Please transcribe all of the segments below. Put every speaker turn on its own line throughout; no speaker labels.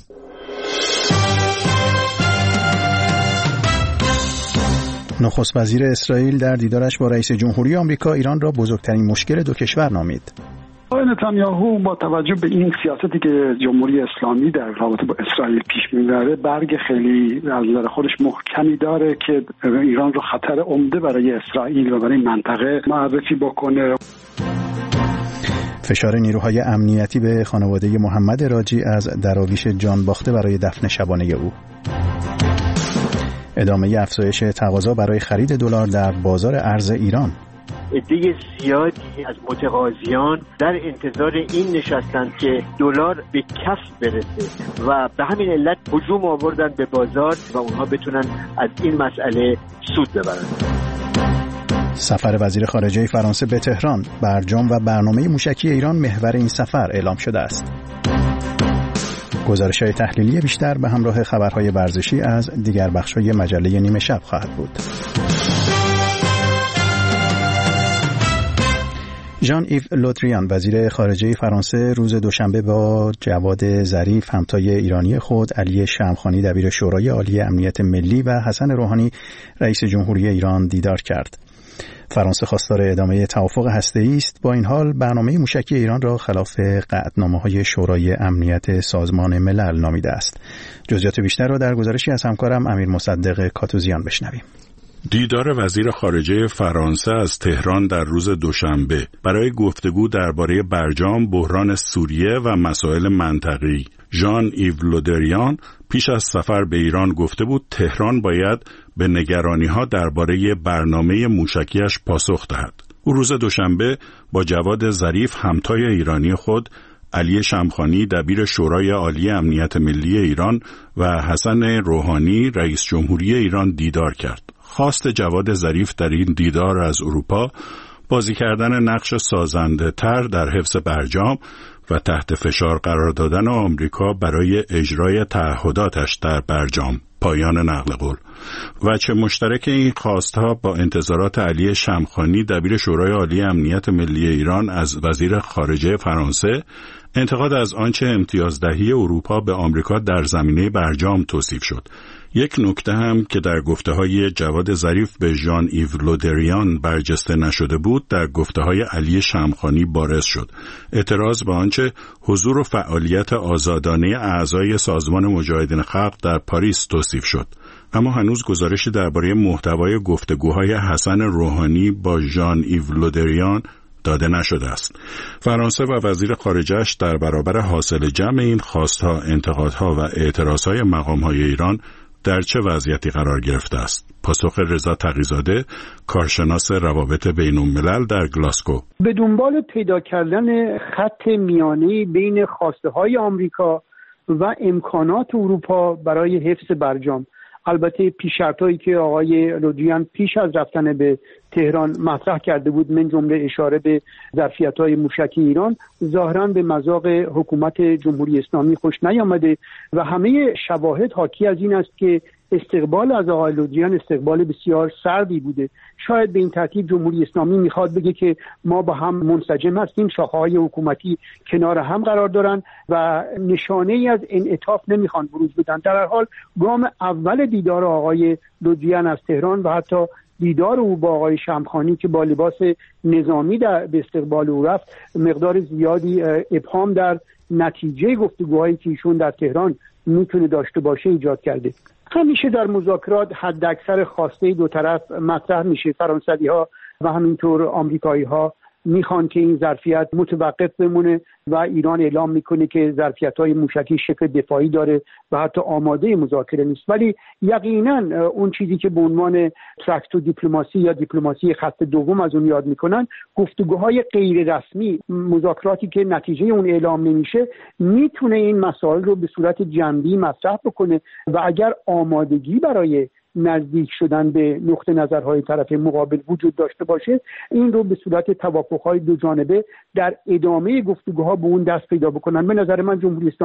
نخست وزیر اسرائیل در دیدارش با رئیس جمهوری آمریکا ایران را بزرگترین مشکل دو کشور نامید.
آقای نتانیاهو با توجه به این سیاستی که جمهوری اسلامی در رابطه با اسرائیل پیش میبره برگ خیلی از نظر خودش محکمی داره که ایران رو خطر عمده برای اسرائیل و برای منطقه معرفی بکنه.
فشار نیروهای امنیتی به خانواده محمد راجی از دراویش جان باخته برای دفن شبانه او. ادامه افزایش تقاضا برای خرید دلار در بازار ارز ایران.
عده زیادی از متقاضیان در انتظار این نشستند که دلار به کف برسه و به همین علت هجوم آوردن به بازار و اونها بتونن از این مسئله سود ببرن.
سفر وزیر خارجه فرانسه به تهران، برجام و برنامه موشکی ایران محور این سفر اعلام شده است. گزارش‌های تحلیلی بیشتر به همراه خبرهای ورزشی از دیگر بخش‌های مجله نیمه شب خواهد بود. ژان ایو لودریان وزیر خارجه فرانسه روز دوشنبه با جواد ظریف همتای ایرانی خود، علی شمخانی دبیر شورای عالی امنیت ملی و حسن روحانی رئیس جمهوری ایران دیدار کرد. فرانسه خواستار ادامه توافق هسته‌ای است. با این حال برنامه موشکی ایران را خلاف قطعنامه‌های شورای امنیت سازمان ملل نامیده است. جزئیات بیشتر را در گزارشی از همکارم امیر مصدق کاتوزیان بشنویم.
دیدار وزیر خارجه فرانسه از تهران در روز دوشنبه برای گفتگو درباره برجام، بحران سوریه و مسائل منطقه‌ای. ژان ایو لودریان پیش از سفر به ایران گفته بود تهران باید به نگرانی‌ها درباره برنامه موشکیش پاسخ دهد. او روز دوشنبه با جواد ظریف همتای ایرانی خود، علی شمخانی دبیر شورای عالی امنیت ملی ایران و حسن روحانی رئیس جمهوری ایران دیدار کرد. خواست جواد ظریف در این دیدار از اروپا بازی کردن نقش سازنده تر در حفظ برجام و تحت فشار قرار دادن آمریکا برای اجرای تعهداتش در برجام، پایان نقل قول. وجه مشترک این خواستها با انتظارات علی شمخانی دبیر شورای عالی امنیت ملی ایران از وزیر خارجه فرانسه، انتقاد از آنچه امتیازدهی اروپا به آمریکا در زمینه برجام توصیف شد. یک نکته هم که در گفته‌های جواد ظریف به ژان ایو لودریان برجسته نشده بود، در گفته‌های علی شمخانی بارز شد. اعتراض به آنچه حضور و فعالیت آزادانه اعضای سازمان مجاهدین خلق در پاریس توصیف شد. اما هنوز گزارشی درباره محتوای گفتگوهای حسن روحانی با ژان ایو لودریان داده نشده است. فرانسه و وزیر خارجه‌اش در برابر حاصل جمع این خواستها، انتقادها و اعتراضهای مقام‌های ایران در چه وضعیتی قرار گرفته است؟ پاسخ رضا تقی‌زاده، کارشناس روابط بین‌الملل در گلاسگو.
به دنبال پیدا کردن خط میانه‌ای بین خواسته‌های آمریکا و امکانات اروپا برای حفظ برجام. البته پیش‌شرطایی که آقای لودریان پیش از رفتن به تهران مطرح کرده بود، من جمله اشاره به ظرفیت‌های موشکی ایران، ظاهراً به مذاق حکومت جمهوری اسلامی خوش نیامده و همه شواهد حاکی از این است که استقبال از آقای لودریان استقبال بسیار سردی بوده. شاید به این ترتیب جمهوری اسلامی میخواد بگه که ما با هم منسجم هستیم، شاخه‌های حکومتی کنار هم قرار دارن و نشانه‌ای از انعطاف نمیخوان بروز بدن. در هر حال گام اول دیدار آقای لودریان از تهران و حتی دیدار او با آقای شمخانی که با لباس نظامی به استقبال او رفت، مقدار زیادی ابهام در نتیجه گفتگوهایی که ایشون در تهران میتونه داشته باشه ایجاد کرده. همیشه در مذاکرات حد اکثر خواسته دو طرف مطرح میشه. فرانسوی‌ها و همینطور آمریکایی‌ها میخوان که این ظرفیت متوقف بمونه و ایران اعلام میکنه که ظرفیت‌های موشکی شکل دفاعی داره و حتی آماده مذاکره نیست. ولی یقینا اون چیزی که به عنوان ترکت دیپلماسی یا دیپلماسی خط دوم از اون یاد میکنن، گفتگوهای غیر رسمی، مذاکراتی که نتیجه اون اعلام نمیشه، میتونه این مسائل رو به صورت جنبی مطرح بکنه و اگر آمادگی برای نزدیک شدن به نقطه نظرهای طرف مقابل وجود داشته باشه، این رو به صورت توافقهای دو جانبه در ادامه گفتگوها به اون دست پیدا بکنن. به نظر من جمهوری اسلامی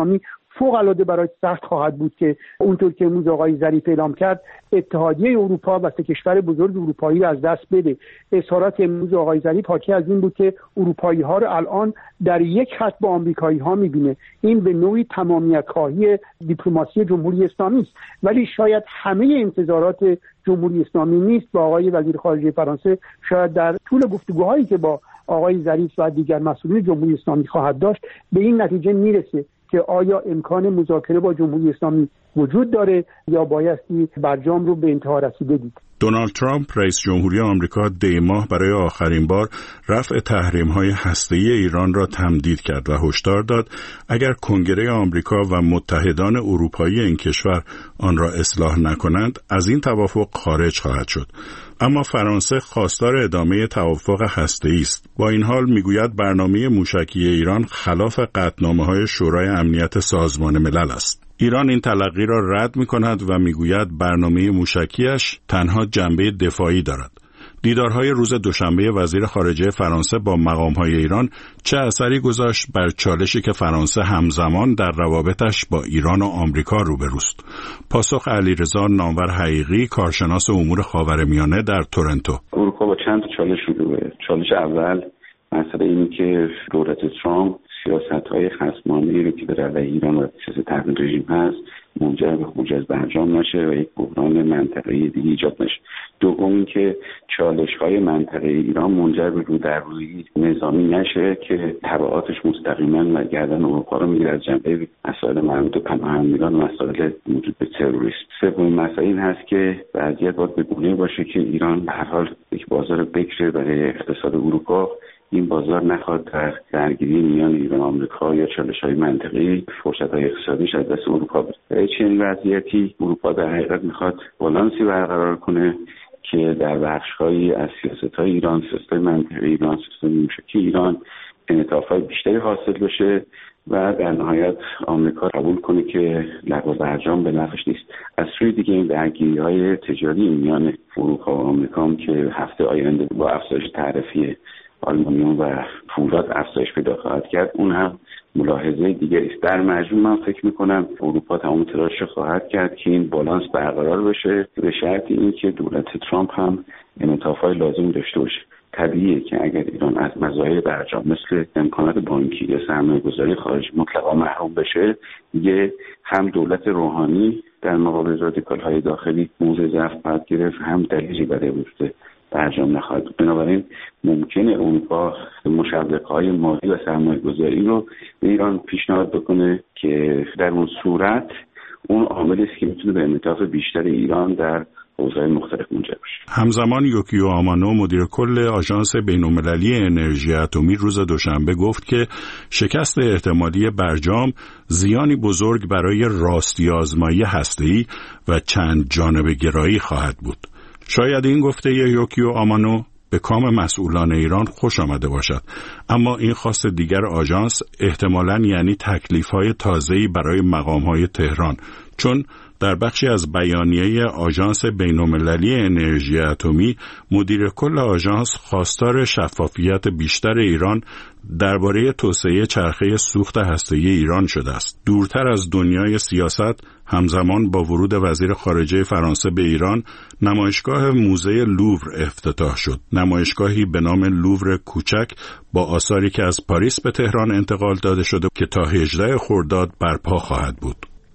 فوق‌العاده برای سخت خواهد بود که اونطور که امروز آقای ظریف اعلام کرد اتحادیه اروپا و 3 کشور بزرگ اروپایی رو از دست بده. اظهارات امروز آقای ظریف حاکی از این بود که اروپایی‌ها رو الان در یک خط با آمریکایی‌ها می‌بینه. این به نوعی تمامیت‌خواهی دیپلماسی جمهوری اسلامی است، ولی شاید همه انتظارات جمهوری اسلامی نیست. با آقای وزیر خارجه فرانسه شاید در طول گفتگوهایی که با آقای ظریف و دیگر مسئولین جمهوری اسلامی خواهد داشت به این نتیجه میرسه که آیا امکان مذاکره با جمهوری اسلامی وجود داره یا بایستی برجام رو به انتها رسیده دید.
دونالد ترامپ رئیس جمهوری آمریکا دی ماه برای آخرین بار رفع تحریم‌های هسته‌ای ایران را تمدید کرد و هشدار داد اگر کنگره آمریکا و متحدان اروپایی این کشور آن را اصلاح نکنند از این توافق خارج خواهد شد. اما فرانسه خواستار ادامه توافق هسته‌ای است. با این حال میگوید برنامه موشکی ایران خلاف قطعنامه‌های شورای امنیت سازمان ملل است. ایران این تلقی را رد می‌کند و میگوید برنامه موشکیش تنها جنبه دفاعی دارد. دیدارهای روز دوشنبه وزیر خارجه فرانسه با مقام‌های ایران چه اثری گذاشت بر چالشی که فرانسه همزمان در روابطش با ایران و آمریکا روبروست؟ پاسخ علیرضا نامور حقیقی، کارشناس امور خاورمیانه در تورنتو.
اروپا با چند چالش روبروه. چالش اول مسئله اینه که دولت ترامپ سیاست‌های خصمانه‌ای رو که در علیه ایران و سیاست تحریم رژیم هست منجر به خروج از برجام نشه و یک بحران منطقه‌ای دیگه ایجاد نشه. دوم اینکه چالش‌های منطقه‌ای ایران منجر به رودررویی نظامی نشه که تبعاتش مستقیما و گردن اروپا رو میگیره از جنبه مسائل مربوط به پناهندگان و مسائل موجود به تروریسم. سومین مسئله این هست که وضعیت باید به گونه‌ای باشه که ایران به هر حال یک بازار بکره برای اقتصاد اروپا. این بازار نخواد در درگیری میان ایران و آمریکا یا چالش‌های منطقه‌ای فرصت‌های اقتصادیش از دست اروپا بره. چنین وضعیتی اروپا در حقیقت میخواد بالانسی برقرار کنه که در بخش‌هایی از سیاست‌های ایران، سیاست‌های منطقه‌ای ایران، سیاست موشکی ایران انعطاف‌های بیشتری حاصل بشه و در نهایت آمریکا قبول کنه که لغو برجام به نفعش نیست. از سوی دیگه این درگیری‌های تجاری میان اروپا و آمریکا هم که هفته آینده با افزایش تعرفه آلومینیوم و فولاد افزایش پیدا خواهد کرد، اون هم ملاحظه دیگری است. در مجموع من فکر می‌کنم اروپا تمام تلاش خواهد کرد که این بالانس برقرار بشه به شرط اینکه دولت ترامپ هم انعطاف‌های لازم داشته باشه. طبیعیه که اگر ایران از مزایای برجام مثل امکانات بانکی یا سرمایه‌گذاری خارجی مطلقاً محروم بشه، دیگه هم دولت روحانی در مقابل رادیکال‌های داخلی موضع ضعف خواهد گرفت، هم دلیلی برای وجود برجام نخواهد. بنابراین ممکنه اروپا مشوق‌های مالی و سرمایه‌گذاری رو به ایران پیشنهاد بکنه که در اون صورت اون عاملی است که میتونه به انعطاف بیشتر ایران در حوزه‌های مختلف منجر بشه.
همزمان یوکیو آمانو مدیر کل آژانس بین‌المللی انرژی اتمی روز دوشنبه گفت که شکست احتمالی برجام زیانی بزرگ برای راستی آزمایی هسته‌ای و چند جانبه گرایی خواهد بود. شاید این گفته یوکیو آمانو به کام مسئولان ایران خوش آمده باشد، اما این خواست دیگر آژانس احتمالاً یعنی تکلیف‌های تازه‌ای برای مقام‌های تهران، چون در بخشی از بیانیه آژانس بین‌المللی انرژی اتمی مدیر کل آژانس خواستار شفافیت بیشتر ایران درباره توسعه چرخه سوخت هسته‌ای ایران شده است. دورتر از دنیای سیاست، همزمان با ورود وزیر خارجه فرانسه به ایران، نمایشگاه موزه لوور افتتاح شد. نمایشگاهی به نام لوور کوچک با آثاری که از پاریس به تهران انتقال داده شده که تا 18 خرداد برپا خواهد بود.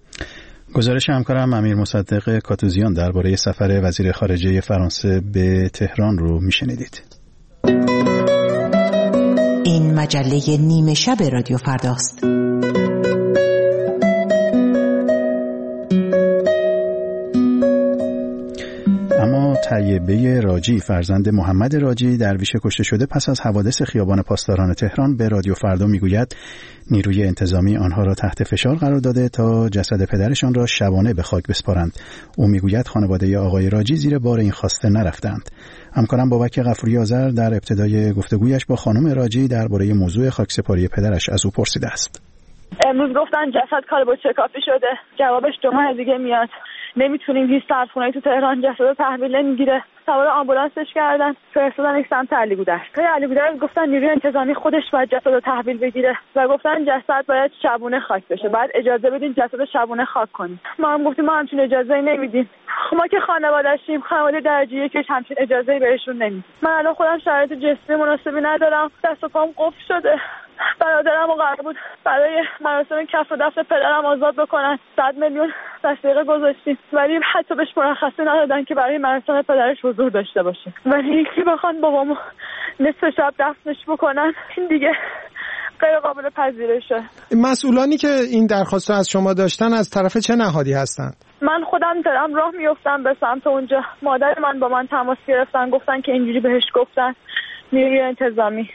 گزارش همکارم امیر مصدق کاتوزیان درباره سفر وزیر خارجه فرانسه به تهران رو میشنیدید.
این مجله نیمه شب رادیو فرداست.
طیبه راجی فرزند محمد راجی درویش کشته شده پس از حوادث خیابان پاسداران تهران به رادیو فردا میگوید نیروی انتظامی آنها را تحت فشار قرار داده تا جسد پدرشان را شبانه به خاک بسپارند. او میگوید خانواده آقای راجی زیر بار این خواسته نرفتند. همکارم بابک غفوری آذر در ابتدای گفتگویش با خانم راجی درباره موضوع خاکسپاری پدرش از او پرسیده است.
امروز گفتن جسد کالبد شکافی شده، جوابش 2 ماه دیگه میاد. نمیتونیم، هیچ سردخونه‌ای تو تهران جسد تحویل نمیگیره. سوار آمبولانسش کردن، فرستادن یک سمت علیگودرز. علیگودرز گفتن نیروی انتظامی خودش باید جسد رو تحویل بگیره و گفتن جسد باید شبونه خاک بشه، بعد اجازه بدین جسد شبونه خاک کنیم. ما هم گفتیم ما همچین اجازه نمیدیم. ما که خانواده‌شیم، خانواده درجه 1 همچین اجازه بهشون نمیدیم. من الان خودم شرایط جسمی مناسبی ندارم، دست و پام قفل شده. برادرم قرار بود برای مراسم کف و دفن پدرم آزاد بکنن، 100 میلیون دستیقه گذاشتیم، ولی حتی بهش مرخصی ندادن که برای مراسم پدرش حضور داشته باشه. ولی یکی بخوان بابامو نصف شب دفنش بکنن، این دیگه غیر قابل پذیرشه.
مسئولانی که این درخواست از شما داشتن از طرف چه نهادی هستند؟
من خودم دارم راه میافتم به سمت اونجا. مادر من با من تماس گرفتن، گفتن که اینجوری بهش گفتن نیروی انتظامی.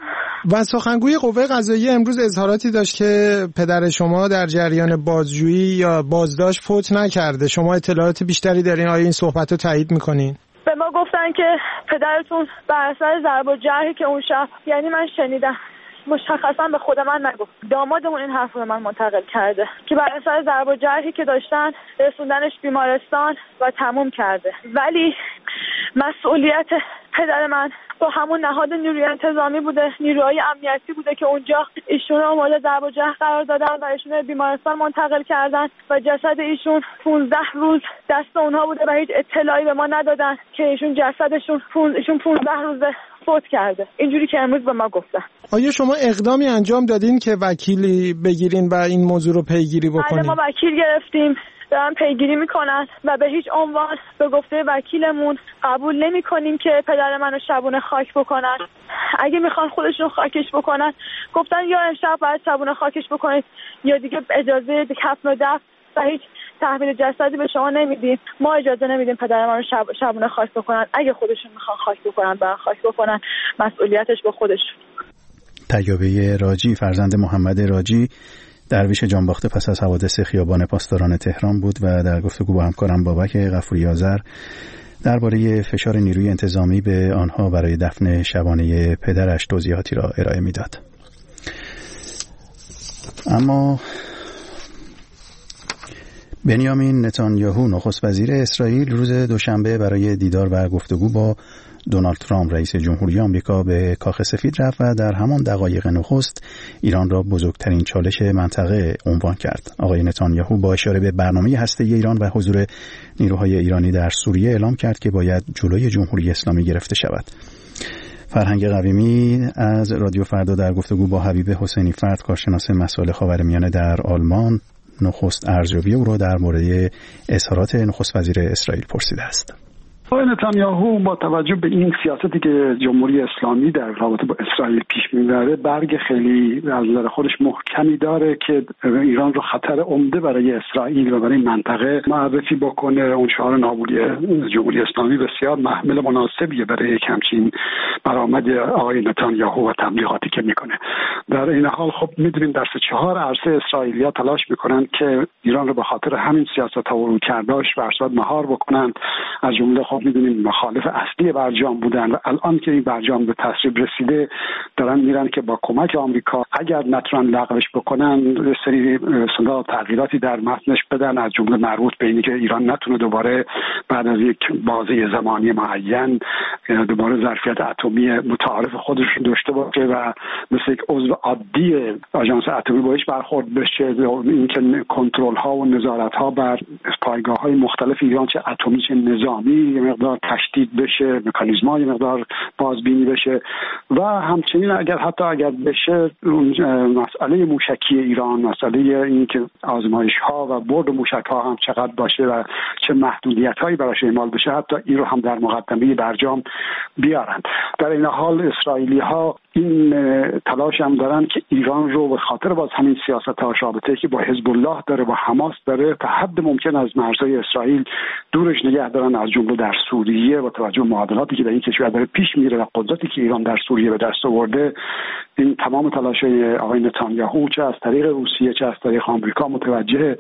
و سخنگوی قوه قضاییه امروز اظهاراتی داشت که پدر شما در جریان بازجویی یا بازداشت فوت نکرده. شما اطلاعات بیشتری دارین؟ آیا این صحبت رو تایید میکنین؟
به ما گفتن که پدرتون بر اثر ضرب و جرحی که اون شب، یعنی من شنیدم، مشخصا به خود من نگفت، دامادمون این حرف رو من منتقل کرده که بر اثر ضرب و جرحی که داشتن رسوندنش بیمارستان و تموم کرده. ولی مسئولیت پدر من با همون نهاد نیروی انتظامی بوده، نیروهای امنیتی بوده که اونجا ایشون رو مورد ضرب و جرح قرار دادن و ایشون رو بیمارستان منتقل کردن و جسد ایشون 15 روز دست اونها بوده و هیچ اطلاعی به ما ندادن که ایشون جسدشون 15 روز فوت کرده. اینجوری که امروز به ما گفتن.
آیا شما اقدامی انجام دادین که وکیلی بگیرین و این موضوع رو پیگیری بکنین؟
ما وکیل گرفتیم، دارن پیگیری میکنن و به هیچ عنوان به گفته وکیلمون قبول نمیکنیم که پدر منو شبونه خاک بکنن. اگه میخوان خودشون خاکش بکنن، گفتن یا امشب باید شبونه خاکش بکنید یا دیگه اجازه کفن و دفن و هیچ تحویل جسدی به شما نمیدیم. ما اجازه نمیدیم پدر منو شبونه خاک بکنن. اگه خودشون میخوان خاک بکنن، برن خاک بکنن، مسئولیتش به خودشون.
طیابه راجی، فرزند محمد راجی، درویش جانباخته پس از حوادث خیابان پاسداران تهران بود و در گفتگو با همکارم بابک غفوری آذر درباره فشار نیروی انتظامی به آنها برای دفن شبانه پدرش توضیحاتی را ارائه میداد. اما بنیامین نتانیاهو نخست وزیر اسرائیل روز دوشنبه برای دیدار و گفتگو با دونالد ترامپ رئیس جمهوری آمریکا به کاخ سفید رفت و در همان دقایق نخست ایران را بزرگترین چالش منطقه عنوان کرد. آقای نتانیاهو با اشاره به برنامه هسته‌ای ایران و حضور نیروهای ایرانی در سوریه اعلام کرد که باید جلوی جمهوری اسلامی گرفته شود. فرهنگ قویمی از رادیو فردا در گفتگو با حبیب حسینی فرد، کارشناس مسائل خاورمیانه در آلمان، نخست ارزیابی او را در مورد اظهارات نخست وزیر اسرائیل پرسیده است.
آقای نتانیاهو با توجه به این سیاستی که جمهوری اسلامی در رابطه با اسرائیل پیش میبره، برگ خیلی از نظر خودش محکمی داره که ایران رو خطر عمده برای اسرائیل و برای منطقه معرفی بکنه. اون شعار نابودی جمهوری اسلامی بسیار محمل مناسبیه برای یک همچین برآمد آقای نتانیاهو و تبلیغاتی که میکنه. در این حال خب میدونیم در 4 عرصه اسرائیلیا تلاش میکنن که ایران رو به خاطر همین سیاست‌ها و رویکرداش ورشاد مهار بکنن. از جمله میدونیم مخالف اصلی برجام بودن و الان که این برجام به تصویب رسیده دارن میرن که با کمک آمریکا اگر نتونن لغوش بکنن سری اصلاح تغییراتی در متنش بدن، از جمله مربوط به اینی که ایران نتونه دوباره بعد از یک بازه زمانی معین دوباره ظرفیت اتمی متعارف خودش داشته باشه و مثل یک عضو عادی آژانس اتمی باش برخورد بشه. اینکه کنترل ها و نظارت ها بر پایگاه های مختلف ایران چه اتمی چه نظامی مقدار تشدید بشه، مکانیزم‌های مقدار بازبینی بشه و همچنین اگر بشه مسئله موشکی ایران، مسئله این که آزمایش‌ها و برد موشک‌ها هم چقدر باشه و چه محدودیت‌هایی براش اعمال بشه، حتی این رو هم در مقدمه برجام بیارن. در این حال اسرائیلی‌ها این تلاش هم دارن که ایران رو به خاطر باز همین سیاست‌ها رابطه‌ای که با حزب الله داره، با حماس داره، تا حد ممکن از مرزهای اسرائیل دورش نگه دارن، از جمله در سوریه با توجه به معادلاتی که در این کشور داره پیش میره و قدرتی که ایران در سوریه به دست آورده. این تمام تلاش‌های آقای نتانیاهو چه از طریق روسیه چه از طریق آمریکا متوجه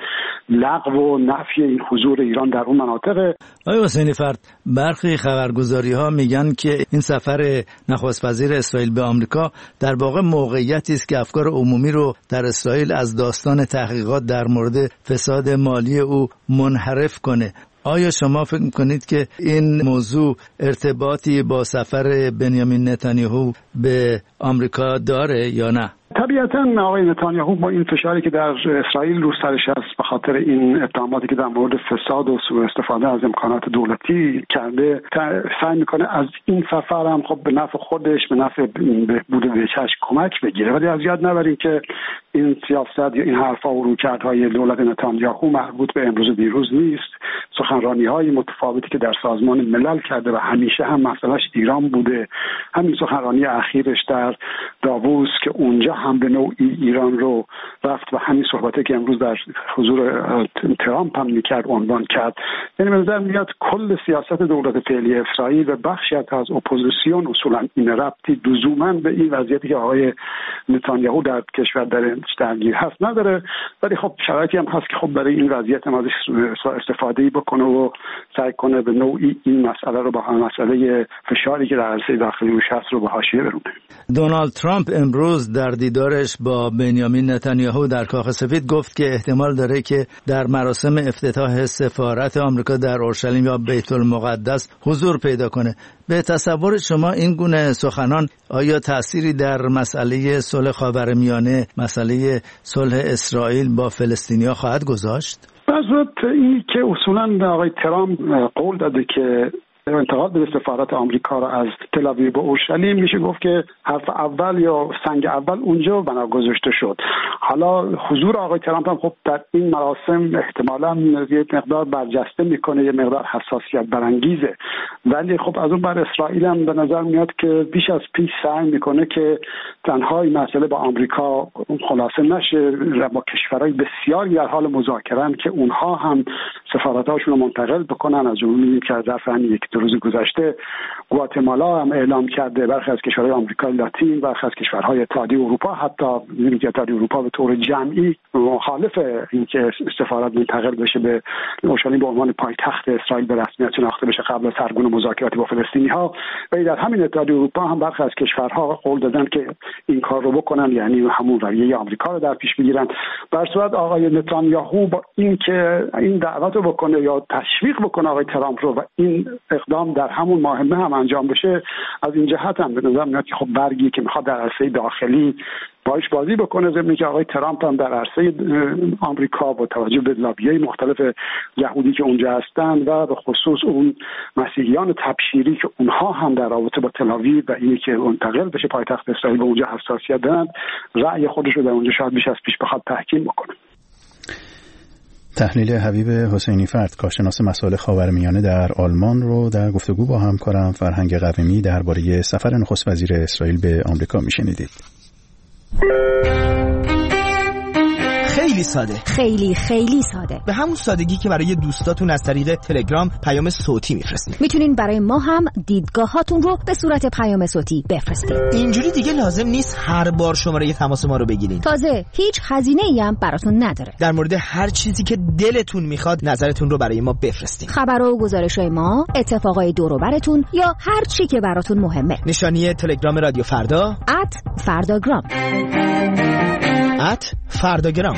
لغو و نفی این حضور ایران در اون مناطق.
آقای حسینی فرد، برخی خبرگزاری‌ها میگن که این سفر نخست وزیر اسرائیل به آمریکا در واقع موقعیتی است که افکار عمومی رو در اسرائیل از داستان تحقیقات در مورد فساد مالی او منحرف کنه. آیا شما فکر میکنید که این موضوع ارتباطی با سفر بنیامین نتانیاهو به آمریکا داره یا نه؟
طبیعتاً آقای نتانیاهو با این فشاری که در اسرائیل رو سرش است به خاطر این اتهاماتی که در مورد فساد و سوء استفاده از امکانات دولتی کرده، سعی میکنه از این سفر هم خب به نفع خودش، به نفع بهبود وجهش کمک بگیره. ولی از یاد نبریم که این سیاست یا این حرفا و رویکردهای دولت نتانیاهو مربوط به امروز دیروز نیست. سخنرانی‌های متفاوتی که در سازمان ملل کرده و همیشه هم مسئلهش ایران بوده. همین سخنرانی اخیرش در داووس که اونجا هم به نوعی ایران رو رفت و همین صحبتی که امروز در حضور ترامپ هم میکرد عنوان کرد. یعنی به نظر میاد کل سیاست دولت فعلی اسرائیل و بخشی از اپوزیسیون اصولا این ربطی لزوما به این وضعیتی که آقای نتانیاهو در کشور درگیر هست نداره. ولی خب شرایطی هم هست که خب برای این وضعیت هم ازش استفاده بکنه و سعی کنه به نوعی این مسئله رو با مسئله فشاری که در عرصه داخلی روش هست رو به حاشیه برونه.
دونالد ترامپ امروز در دیدارش با بنیامین نتانیاهو در کاخ سفید گفت که احتمال داره که در مراسم افتتاح سفارت آمریکا در اورشلیم یا بیت المقدس حضور پیدا کنه. به تصور شما این گونه سخنان آیا تأثیری در مسئله صلح خاورمیانه، مسئله صلح اسرائیل با فلسطینیا خواهد گذاشت؟
بذات این که اصولا آقای ترامپ قول داده که انتقال به سفارت آمریکا را از تل آویو به اورشلیم، میشه گفت که حرف اول یا سنگ اول اونجا بنا گذاشته شد. حالا حضور آقای ترامپ هم خب در این مراسم احتمالاً یه مقدار برجسته میکنه، یه مقدار حساسیت برانگیزه. ولی خب از اون بر اسرائیل هم به نظر میاد که بیش از پیش سعی میکنه که تنها این مسئله با آمریکا خلاصه نشه، با کشورهای بسیاری در حال مذاکره‌اند که اونها هم سفارت‌هاشون رو منتقل بکنن. از جمله که در یک روز گذشته گواتمالا هم اعلام کرده، برخی از کشورهای آمریکای لاتین، برخی از کشورهای اتحادیه اروپا، حتی می‌بینید که اتحادیه اروپا به طور جمعی مخالف اینکه سفارت منتقل بشه به اورشلیم به عنوان پایتخت اسرائیل به رسمیت شناخته بشه قبل از سرگون مذاکراتی با فلسطینی‌ها. و در همین اتحادیه اروپا هم برخی از کشورها قول دادن که این کار رو بکنن، یعنی همون رویه آمریکا رو در پیش بگیرن. در صورت آقای نتانیاهو با اینکه این دعوت رو بکنه یا تشویق بکنه آقای ترامپ رو و این اقدام در همون ماه هم انجام بشه، از این جهت هم به نظر میاد که خب برگی که میخواد در عرصه داخلی باش بازی بکنه، ضمن که آقای ترامپ هم در عرصه آمریکا با توجه به لابی‌های مختلف یهودی که اونجا هستن و به خصوص اون مسیحیان تبشیری که اونها هم در رابطه با تل آویو و اینی که منتقل بشه پایتخت اسرائیل به اونجا حساسیت دارن، رأی خودش رو در اونجا شاید بیش از پیش بخواد تحکیم بکنه.
تحلیل حبیب حسینی فرد، کارشناس مسائل خاورمیانه در آلمان رو در گفتگو با همکارم فرهنگ قویمی درباره سفر نخست وزیر اسرائیل به آمریکا میشنیدید.
خیلی ساده،
خیلی ساده،
به همون سادگی که برای دوستاتون از طریق تلگرام پیام صوتی میفرستید.
میتونین برای ما هم دیدگاهاتون رو به صورت پیام صوتی بفرستید.
اینجوری دیگه لازم نیست هر بار شماره تماس ما رو بگیرین.
تازه هیچ هزینه‌ای هم براتون نداره.
در مورد هر چیزی که دلتون میخواد نظرتون رو برای ما بفرستید.
خبرها و گزارش‌های ما، اتفاقای دور و براتون یا هر چی که براتون مهمه.
نشانی تلگرام رادیو فردا
@فرداگرام.
فرداگرام.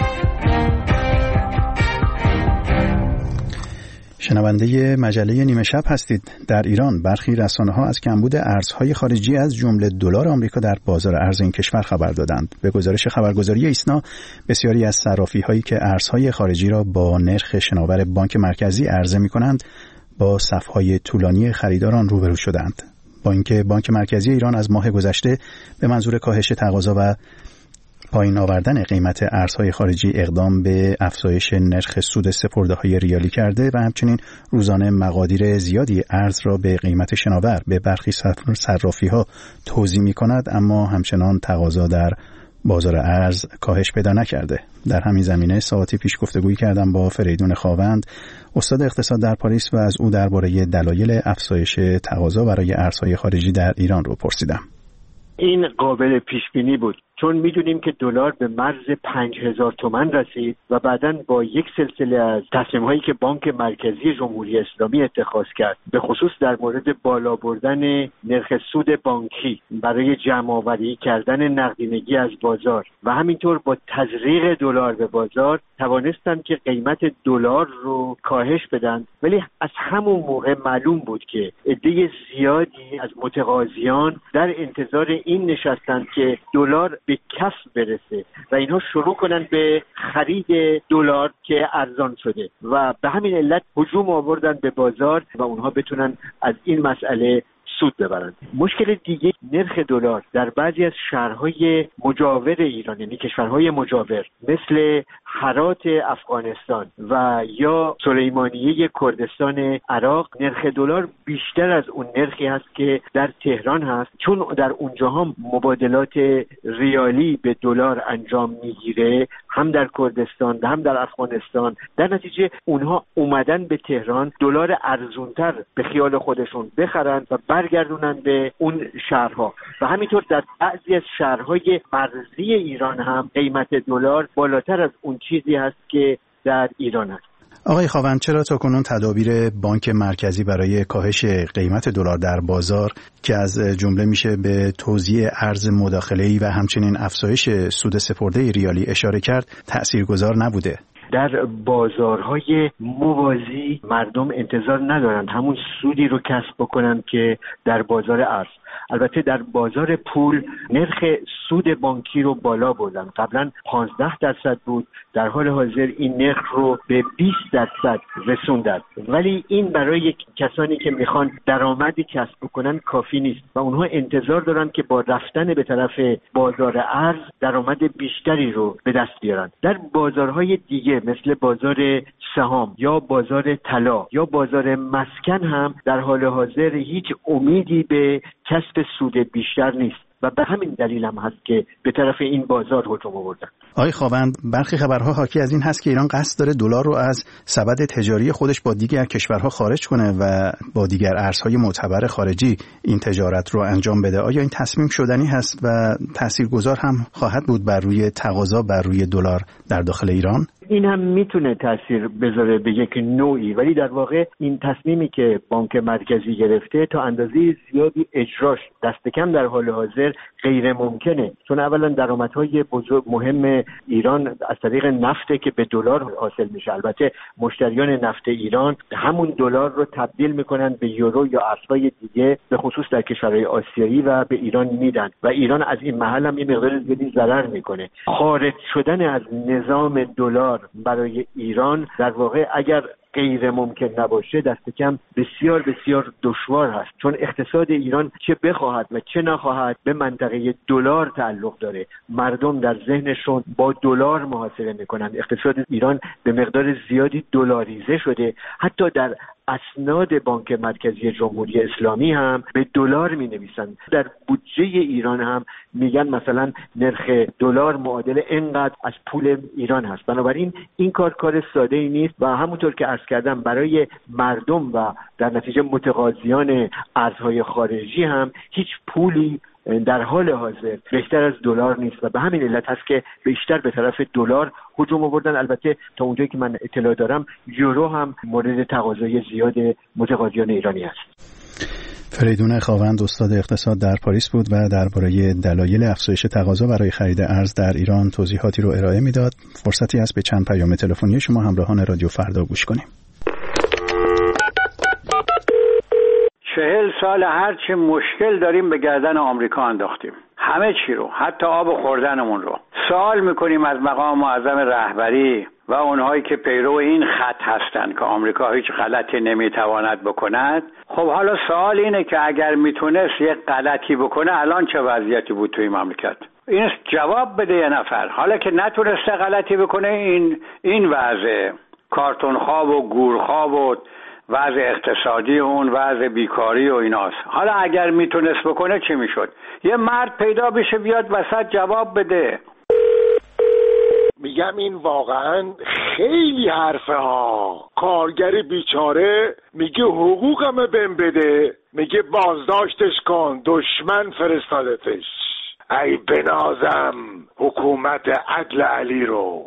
شنونده مجله نیمه شب هستید. در ایران برخی رسانه‌ها از کمبود ارزهای خارجی از جمله دلار آمریکا در بازار ارز این کشور خبر دادند. به گزارش خبرگزاری ایسنا، بسیاری از صرافی‌هایی که ارزهای خارجی را با نرخ شناور بانک مرکزی عرضه می‌کنند، با صف‌های طولانی خریداران روبرو شدند. با اینکه بانک مرکزی ایران از ماه گذشته به منظور کاهش تقاضا و پایین آوردن قیمت ارزهای خارجی اقدام به افزایش نرخ سود سپرده‌های ریالی کرده و همچنین روزانه مقادیر زیادی ارز را به قیمت شناور به برخی صرافی‌ها توزیع می‌کند، اما همچنان تقاضا در بازار ارز کاهش پیدا نکرده. در همین زمینه ساعتی پیش گفتگویی کردم با فریدون خاوند، استاد اقتصاد در پاریس، و از او درباره دلایل افزایش تقاضا برای ارزهای خارجی در ایران رو پرسیدم.
این قابل پیش بینی بود چون میدونیم که دلار به مرز 5000 تومان رسید و بعداً با یک سلسله از تصمیم‌هایی که بانک مرکزی جمهوری اسلامی اتخاذ کرد، به خصوص در مورد بالا بردن نرخ سود بانکی برای جمع‌آوری کردن نقدینگی از بازار و همینطور با تزریق دلار به بازار، توانستند که قیمت دلار رو کاهش بدن. ولی از همون موقع معلوم بود که عده زیادی از متقاضیان در انتظار این نشستند که دلار به کف برسه و اینها شروع کنن به خرید دلار که ارزان شده و به همین علت هجوم آوردن به بازار و اونها بتونن از این مسئله سود ببرند. مشکل دیگه نرخ دلار در بعضی از شهرهای مجاور ایران، یعنی کشورهای مجاور مثل هرات افغانستان و یا سلیمانیه کردستان عراق، نرخ دلار بیشتر از اون نرخی هست که در تهران هست، چون در اونجاها مبادلات ریالی به دلار انجام میگیره، هم در کردستان هم در افغانستان. در نتیجه اونها اومدن به تهران دلار ارزونتر به خیال خودشون بخرن و برگردونن به اون شهرها و همینطور در بعضی از شهرهای مرزی ایران هم قیمت دلار بالاتر از اون چیزی هست که در ایران هست.
آقای خاوند، چرا تاکنون تدابیر بانک مرکزی برای کاهش قیمت دلار در بازار که از جمله میشه به توزیع ارز مداخله‌ای و همچنین افزایش سود سپرده ریالی اشاره کرد تأثیرگذار نبوده؟
در بازارهای موازی مردم انتظار ندارند همون سودی رو کسب بکنن که در بازار ارز. البته در بازار پول نرخ سود بانکی رو بالا بردن. قبلا 15% بود، در حال حاضر این نرخ رو به 20% رسوندن. ولی این برای کسانی که میخوان درآمدی کسب بکنن کافی نیست و اونها انتظار دارن که با رفتن به طرف بازار ارز درآمد بیشتری رو به دست بیارن. در بازارهای دیگه مثل بازار سهام یا بازار طلا یا بازار مسکن هم در حال حاضر هیچ امیدی به کسب سود بیشتر نیست و به همین دلیل هم هست که به طرف این بازار هجوم آوردن.
آقای خاوند، برخی خبرها حاکی از این هست که ایران قصد داره دلار رو از سبد تجاری خودش با دیگر کشورها خارج کنه و با دیگر ارزهای معتبر خارجی این تجارت رو انجام بده. آیا این تصمیم شدنی هست و تاثیرگذار هم خواهد بود بر روی تقاضا بر روی دلار در داخل ایران؟
این هم میتونه تاثیر بذاره به یک نوعی، ولی در واقع این تصمیمی که بانک مرکزی گرفته تا اندازه زیادی اجراش دست کم در حال حاضر غیر ممکنه، چون اولا درآمدهای بزرگ مهم ایران از طریق نفته که به دلار حاصل میشه. البته مشتریان نفت ایران همون دلار رو تبدیل میکنن به یورو یا ارزهای دیگه، به خصوص در کشورهای آسیایی و به ایران میدن و ایران از این محل هم یه مقدار زیادی ضرر میکنه. خارج شدن از نظام دلار برای ایران در واقع اگر غیر ممکن نباشه دست کم بسیار بسیار دشوار هست، چون اقتصاد ایران چه بخواهد و چه نخواهد به منطقه دلار تعلق داره. مردم در ذهنشون با دلار محاسبه میکنن. اقتصاد ایران به مقدار زیادی دلاریزه شده. حتی در اسناد بانک مرکزی جمهوری اسلامی هم به دلار می نویسن. در بودجه ایران هم میگن مثلا نرخ دلار معادل اینقدر از پول ایران هست. بنابراین این کار ساده ای نیست و همونطور که عرض کردم برای مردم و در نتیجه متقاضیان ارزهای خارجی هم هیچ پولی در حال حاضر بهتر از دلار نیست و به همین علت هست که بیشتر به طرف دلار هجوم آوردن. البته تا اونجایی که من اطلاع دارم یورو هم مورد تقاضای زیاد متقاضیان ایرانی است.
فریدون خاوند استاد اقتصاد در پاریس بود و درباره دلایل افزایش تقاضا برای خرید ارز در ایران توضیحاتی رو ارائه میداد. فرصتی است به چند پیام تلفنی شما همراهان رادیو فردا گوش کنیم.
40 سال هرچی مشکل داریم به گردن آمریکا انداختیم، همه چی رو، حتی آب خوردنمون رو. سوال میکنیم از مقام معظم رهبری و اونهایی که پیرو این خط هستن که آمریکا هیچ غلطی نمیتواند بکند. خب حالا سوال اینه که اگر میتونست یک غلطی بکنه الان چه وضعیتی بود توی مملکت؟ این جواب بده یه نفر. حالا که نتونسته غلطی بکنه این وضع کارتون خواب و گور خواب و وضع اقتصادی اون وضع بیکاری و ایناست. حالا اگر میتونست بکنه چی میشد؟ یه مرد پیدا بشه بیاد وسط جواب بده.
میگم این واقعا خیلی حرفه ها. کارگر بیچاره میگه حقوقمه بهم بده، میگه بازداشتش کن، دشمن فرستادتش. ای بنازم حکومت عدل علی رو.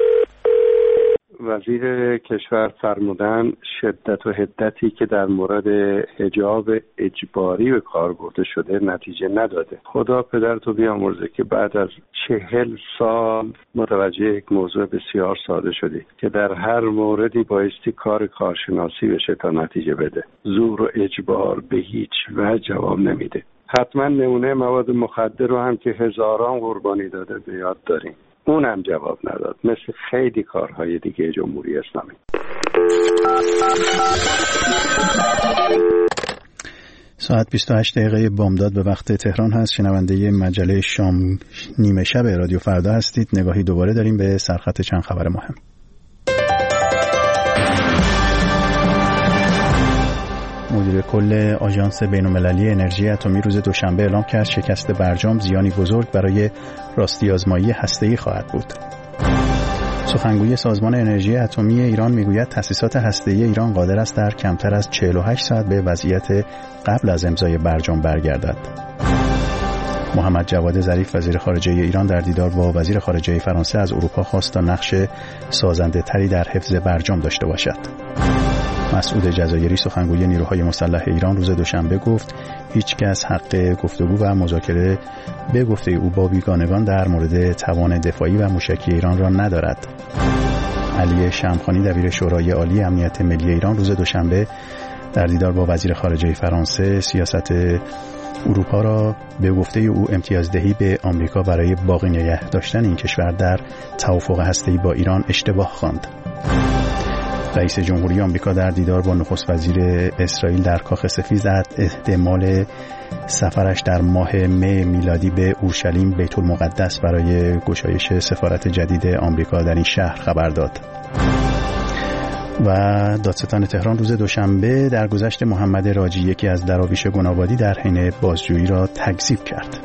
وزیر کشور فرمودن شدت و حدتی که در مورد حجاب اجباری به کار برده شده نتیجه نداده. خدا پدرتو بیامرزه که بعد از 40 سال متوجه یک موضوع بسیار ساده شدی که در هر موردی بایستی کارشناسی بشه تا نتیجه بده. زور و اجبار به هیچ وجه جواب نمیده. حتما نمونه مواد مخدر رو هم که هزاران قربانی داده به یاد داریم، اونم جواب نداد، مثل خیلی کارهای دیگه جمهوری اسلامی.
ساعت 28 دقیقه بامداد به وقت تهران هست. شنونده مجله شام نیمه شب رادیو فردا هستید. نگاهی دوباره داریم به سرخط چند خبر مهم. مدیر کل آژانس بین‌المللی انرژی اتمی روز دوشنبه اعلام کرد شکست برجام زیانی بزرگ برای راستی آزمایی هسته‌ای خواهد بود. سخنگوی سازمان انرژی اتمی ایران میگوید تأسیسات هسته‌ای ایران قادر است در کمتر از 48 ساعت به وضعیت قبل از امضای برجام برگردد. محمد جواد ظریف وزیر خارجه ایران در دیدار با وزیر خارجه فرانسه از اروپا خواست تا نقش سازنده تری در حفظ برجام داشته باشد. مسعود جزایری سخنگوی نیروهای مسلح ایران روز دوشنبه گفت هیچ کس حق گفتگو و مذاکره به گفته او با بیگانگان در مورد توان دفاعی و موشکی ایران را ندارد. علی شمخانی دبیر شورای عالی امنیت ملی ایران روز دوشنبه در دیدار با وزیر خارجه فرانسه سیاست اروپا را به گفته او امتیازدهی به آمریکا برای باقی نگه داشتن این کشور در توافق هسته‌ای با ایران اشتباه خواند. رئیس جمهوری آمریکا در دیدار با نخست وزیر اسرائیل در کاخ سفید از احتمال سفرش در ماه می میلادی به اورشلیم بیت المقدس برای گشایش سفارت جدید آمریکا در این شهر خبر داد. و دادستان تهران روز دوشنبه در گذشت محمد راجی یکی از دراویش گنابادی در حین بازجویی را تکذیب کرد.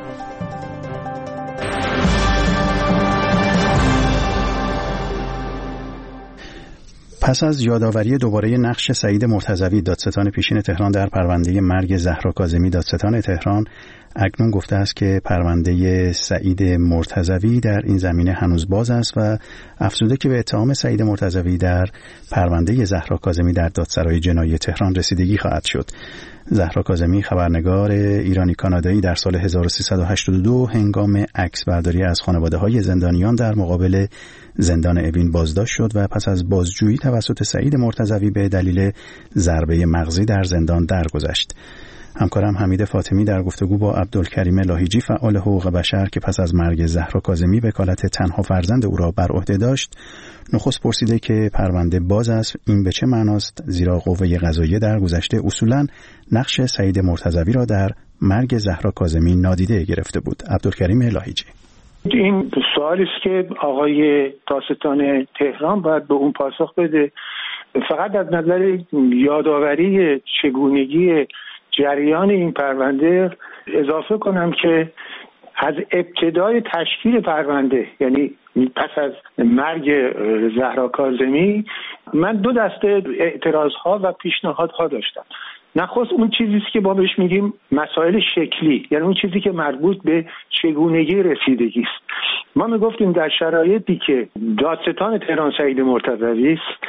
پس از یادآوری دوباره نقش سعید مرتضوی دادستان پیشین تهران در پرونده مرگ زهرا کاظمی، دادستان تهران اکنون گفته است که پرونده سعید مرتضوی در این زمینه هنوز باز است و افزوده که به اتهام سعید مرتضوی در پرونده زهرا کاظمی در دادسرای جنایی تهران رسیدگی خواهد شد. زهرا کاظمی خبرنگار ایرانی کانادایی در سال 1382 هنگام عکسبرداری از خانواده‌های زندانیان در مقابل زندان اوین بازداشت شد و پس از بازجویی توسط سعید مرتضوی به دلیل ضربه مغزی در زندان درگذشت. همکارم حمید فاطمی در گفتگو با عبدالکریم لاهیجی فعال حقوق بشر که پس از مرگ زهرا کاظمی وکالت تنها فرزند او را بر عهده داشت، نخست پرسیده که پرونده باز است این به چه معناست، زیرا قوه قضاییه در گذشته اصولاً نقش سعید مرتضوی را در مرگ زهرا کاظمی نادیده گرفته بود. عبدالکریم لاهیجی:
این سوالی است که آقای دادستان تهران باید به اون پاسخ بده. فقط از نظر یادآوری چگونگی جریان این پرونده اضافه کنم که از ابتدای تشکیل پرونده، یعنی پس از مرگ زهرا کاظمی، من دو دسته اعتراضها و پیشنهادها داشتم. نخست اون چیزی است که ما بهش میگیم مسائل شکلی، یعنی اون چیزی که مربوط به چگونگی رسیدگی است. ما میگفتیم در شرایطی که دادستان تهران سعید مرتضوی است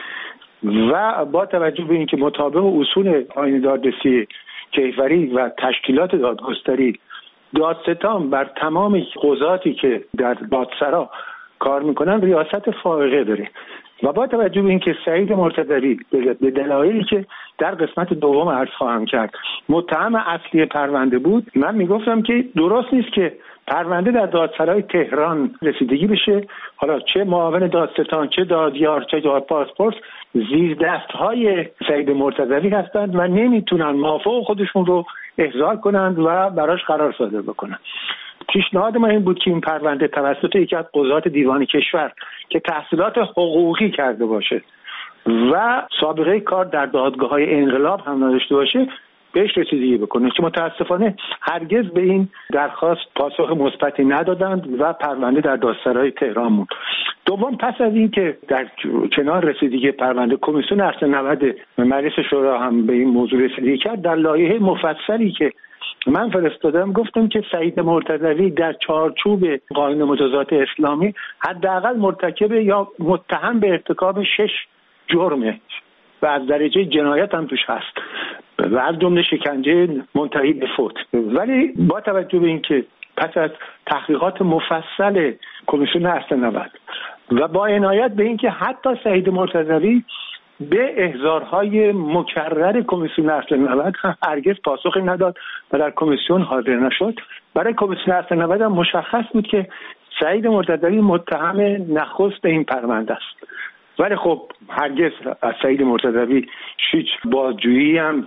و با توجه به اینکه مطابق اصول آیین دادرسی کیفری و تشکیلات دادگستری دادستان بر تمام قضاتی که در دادسرا کار میکنن ریاست فائقه داره و با توجه به اینکه سعید مرتضوی به دلایلی که در قسمت دوم عرض خواهم کرد متهم اصلی پرونده بود، من میگفتم که درست نیست که پرونده در دادسرای تهران رسیدگی بشه، حالا چه معاون دادستان، چه دادیار، چه پاسپورت زیر دستهای سعید مرتضوی هستند و نمیتونن موافق خودشون رو احضار کنند و براش قرار صادر بکنن. پیشنهاد ما این بود که این پرونده توسط یکی از قضات دیوان کشور که تحصیلات حقوقی کرده باشه و سابقه کار در دادگاه‌های انقلاب هم نداشته باشه بهش رسیدگی بکنه که متاسفانه هرگز به این درخواست پاسخ مثبتی ندادند و پرونده در دادسرای تهران موند. دوم، پس از این که در کنار رسیدگی پرونده کمیسیون اصل 90 مجلس شورا هم به این موضوع رسیدگی کرد، در لایحه مفصلی که من فرستادم گفتم که سعید مرتضوی در چارچوب قانون مجازات اسلامی حداقل مرتکب یا متهم به ارتکاب 6 جرمه و از درجه جنایت هم توش هست و از جمله شکنجه منتهی به فوت. ولی با توجه به اینکه پس از تحقیقات مفصل کمیسیون اصل 90 و با عنایت به اینکه حتی سعید مرتضوی به احضارهای مکرر کمیسیون اصل 90 هم هرگز پاسخی نداد و در کمیسیون حاضر نشد، برای کمیسیون اصل 90 هم مشخص بود که سعید مرتضوی متهم نخست این پرونده است. ولی خب هرگز از سعید مرتضوی هیچ بازجویی هم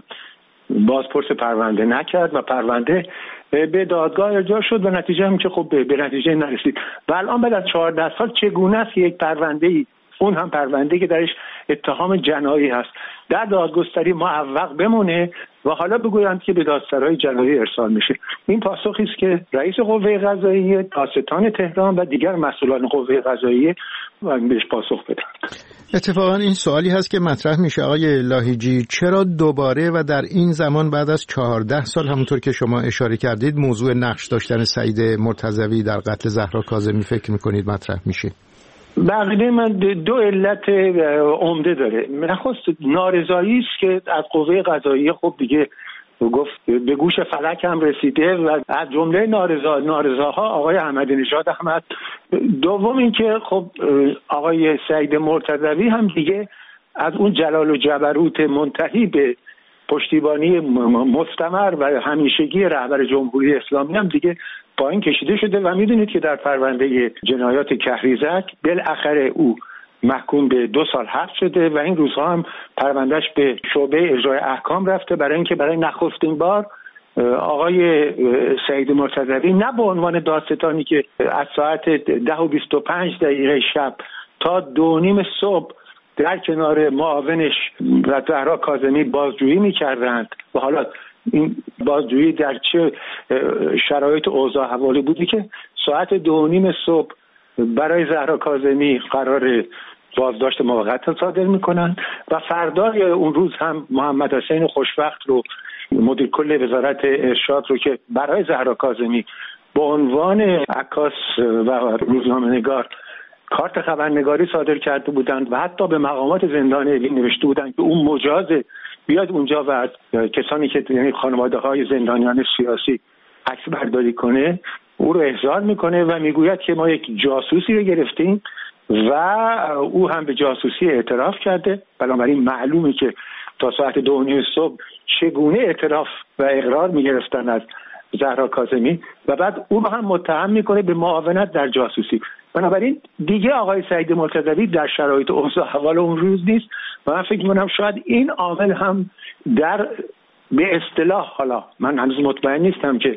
بازپرس پرونده نکرد و پرونده به دادگاه ارجاع شد و نتیجه هم که خب به نتیجه نرسید. و الان بعد از 14 سال چگونه است یک پرونده‌ای، اون هم پرونده که درش اتهام جنایی هست، در دادگستری معوق بمونه و حالا بگویند که به دادسرای جنایی ارسال میشه؟ این پاسخی است که رئیس قوه قضاییه، دادستان تهران و دیگر مسئولان قوه قضاییه بهش پاسخ بدن.
اتفاقا این سوالی هست که مطرح میشه آقای لاهیجی، چرا دوباره و در این زمان بعد از 14 سال همونطور که شما اشاره کردید موضوع نقش داشتن سعید مرتضوی در قتل زهرا کاظمی فکر میکنید مطرح میشه؟
بقیده من 2 علت عمده داره. نخست نارضایی است که از قوه قضاییه خب دیگه گفت به گوش فلک هم رسیده و از جمله نارضاها آقای احمدی نژاد احمد. دوم اینکه خب آقای سعید مرتضوی هم دیگه از اون جلال و جبروت منتهی به پشتیبانی مستمر و همیشگی رهبر جمهوری اسلامی هم دیگه پایین کشیده شده و میدونید که در پرونده جنایات کهریزک بالاخره او محکوم به 2 سال حبس شده و این روزها هم پروندهش به شعبه اجرای احکام رفته برای اینکه برای نخستین بار آقای سعید مرتضوی نه به عنوان دادستانی که از ساعت 10:25 شب تا 2:30 صبح در کنار معاونش و زهرا کاظمی بازجویی می‌کردند و حالا این بازجویی در چه شرایط اوضاع حوالی بودی که ساعت 2:30 صبح برای زهرا کاظمی قرار بازداشت موقت صادر میکنن و فردای اون روز هم محمد حسین خوشبخت رو مدیر کل وزارت ارشاد رو که برای زهرا کاظمی به عنوان عکاس و روزنامه‌نگار کارت خبرنگاری صادر کرده بودند و حتی به مقامات زندان اوین نوشته بودند که اون مجاز بیاد اونجا و کسانی که یعنی خانواده‌های زندانیان سیاسی عکس برداری کنه او رو احضار میکنه و میگوید که ما یک جاسوسی رو گرفتیم و او هم به جاسوسی اعتراف کرده. بنابراین معلومه که تا ساعت 2:30 صبح چگونه اعتراف و اقرار میگرفتن از زهرا کاظمی و بعد او رو هم متهم میکنه به معاونت در جاسوسی. بنابراین دیگه آقای سعید مرتضوی در شرایط اوضاع حوال اون روز نیست و من فکر میکنم شاید این عامل هم در به اصطلاح، حالا من هنوز مطمئن نیستم که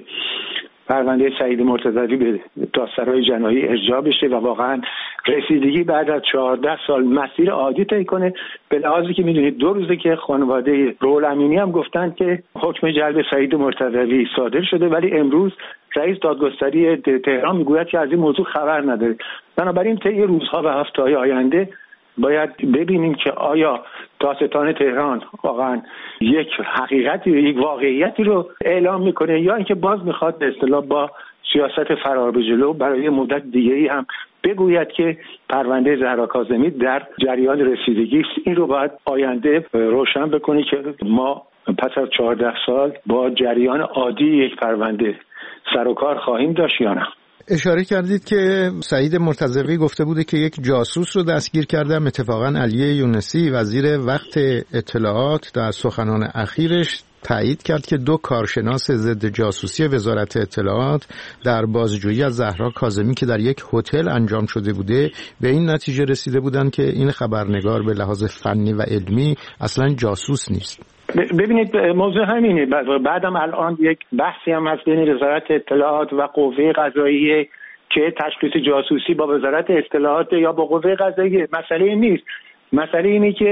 پرونده سعید مرتضوی به دادسرای جنایی ارجاع بشه و واقعا رسیدگی بعد از 14 سال مسیر عادی طی کنه، به لحاظی که میدونید 2 روزه که خانواده روح الامینی هم گفتن که حکم جلب سعید مرتضوی صادر شده ولی امروز رئیس دادگستری تهران میگوید که از این موضوع خبر نداره. بنابراین طی روزها و هفته‌های آینده باید ببینیم که آیا دادستان تهران واقعا یک حقیقتی، یک واقعیتی رو اعلام میکنه یا اینکه باز میخواد به اصطلاح با سیاست فرار به جلو برای مدت دیگه‌ای هم بگوید که پرونده زهرا کاظمی در جریان رسیدگی است. این رو باید آینده روشن بکنه که ما پس از 14 سال با جریان عادی یک پرونده سر و کار خواهیم داشت یا نه.
اشاره کردید که سعید مرتضوی گفته بوده که یک جاسوس رو دستگیر کردم. اتفاقا علی یونسی وزیر وقت اطلاعات در سخنان اخیرش تایید کرد که 2 کارشناس ضد جاسوسی وزارت اطلاعات در بازجویی از زهرا کاظمی که در یک هتل انجام شده بوده به این نتیجه رسیده بودند که این خبرنگار به لحاظ فنی و علمی اصلا جاسوس نیست.
ببینید موضوع همینه. بعدم الان یک بحثی هم هست بین وزارت اطلاعات و قوه قضاییه که تشخیص جاسوسی با وزارت اطلاعات یا با قوه قضاییه مسئله نیست. مسئله اینه که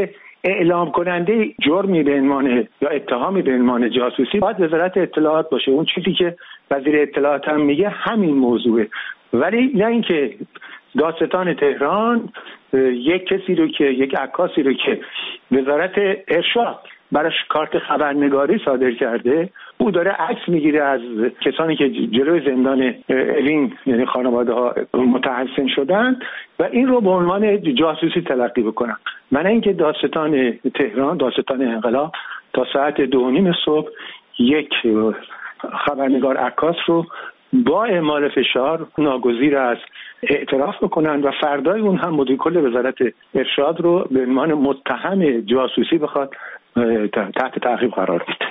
اعلام کننده جرمی به عنوان یا اتهامی به عنوان جاسوسی باید وزارت اطلاعات باشه. اون چیزی که وزیر اطلاعات هم میگه همین موضوعه، ولی نه اینکه دادستان تهران یک کسی رو که یک عکاسی رو که وزارت ارشاد براش کارت خبرنگاری صادر کرده، او داره عکس میگیره از کسانی که جلوی زندان اوین یعنی خانواده ها متحسن شدن و این رو به عنوان جاسوسی تلقی بکنن. من اینکه دادستان تهران، دادستان انقلاب تا ساعت 2:30 صبح یک خبرنگار عکاس رو با اعمال فشار ناگزیر از اعتراف بکنن و فردای اون هم مدیر کل وزارت ارشاد رو به عنوان متهم جاسوسی بخواد تحت تعقیب قرار بده.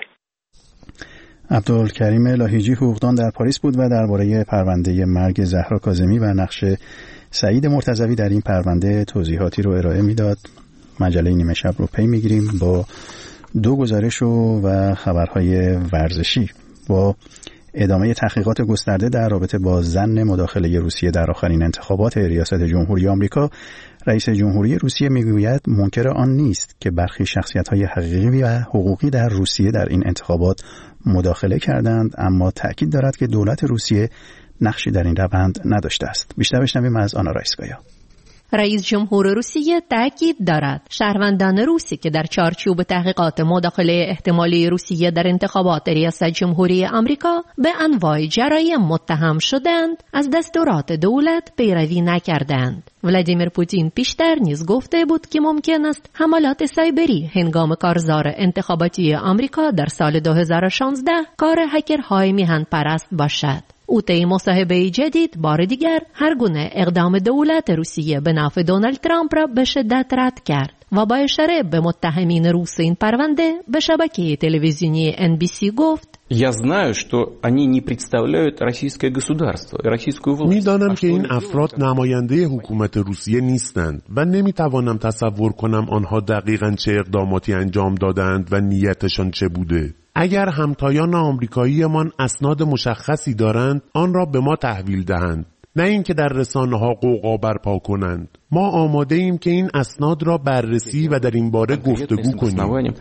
عبدالکریم لاهیجی حقوقدان در پاریس بود و درباره پرونده مرگ زهرا کاظمی و نقش سعید مرتضوی در این پرونده توضیحاتی رو ارائه میداد. مجله نیمه شب رو پی میگیریم با 2 گزارش و خبرهای ورزشی. با ادامه تحقیقات گسترده در رابطه با ظن مداخله روسیه در آخرین انتخابات ریاست جمهوری آمریکا، رئیس جمهوری روسیه میگوید منکر آن نیست که برخی شخصیت‌های حقیقی و حقوقی در روسیه در این انتخابات مداخله کردند، اما تأکید دارد که دولت روسیه نقشی در این روند نداشته است. بیشتر بشنویم از آنا رایسکایا.
رئیس جمهور روسیه تاکید دارد شهروندان روسی که در چارچوب تحقیقات مداخله احتمالی روسیه در انتخابات ریاست جمهوری آمریکا به انواع جرایم متهم شدند از دستورات دولت پیروی نکردند. ولادیمیر پوتین پیشتر نیز گفته بود که ممکن است حملات سایبری هنگام کارزار انتخاباتی آمریکا در سال 2016 کار هکرهای میهن پرست باشد. او طی مصاحبه جدید بار دیگر هر گونه اقدام دولت روسیه به نفع دونالد ترامپ را به شدت رد کرد و با اشاره به متهمین روس این پرونده به شبکه تلویزیونی NBC گفت:
Я знаю, что они не представляют российское государство и российскую власть.
میدانم که این افراد نماینده حکومت روسیه نیستند و نمیتوانم تصور کنم آنها دقیقاً چه اقداماتی انجام دادند و نیتشان چه بوده. اگر همتایان آمریکاییمان اسناد مشخصی دارند آن را به ما تحویل دهند، نه اینکه در رسانه‌ها غوغا برپا کنند. ما آماده ایم که این اسناد را بررسی و در این باره گفتگو کنیم.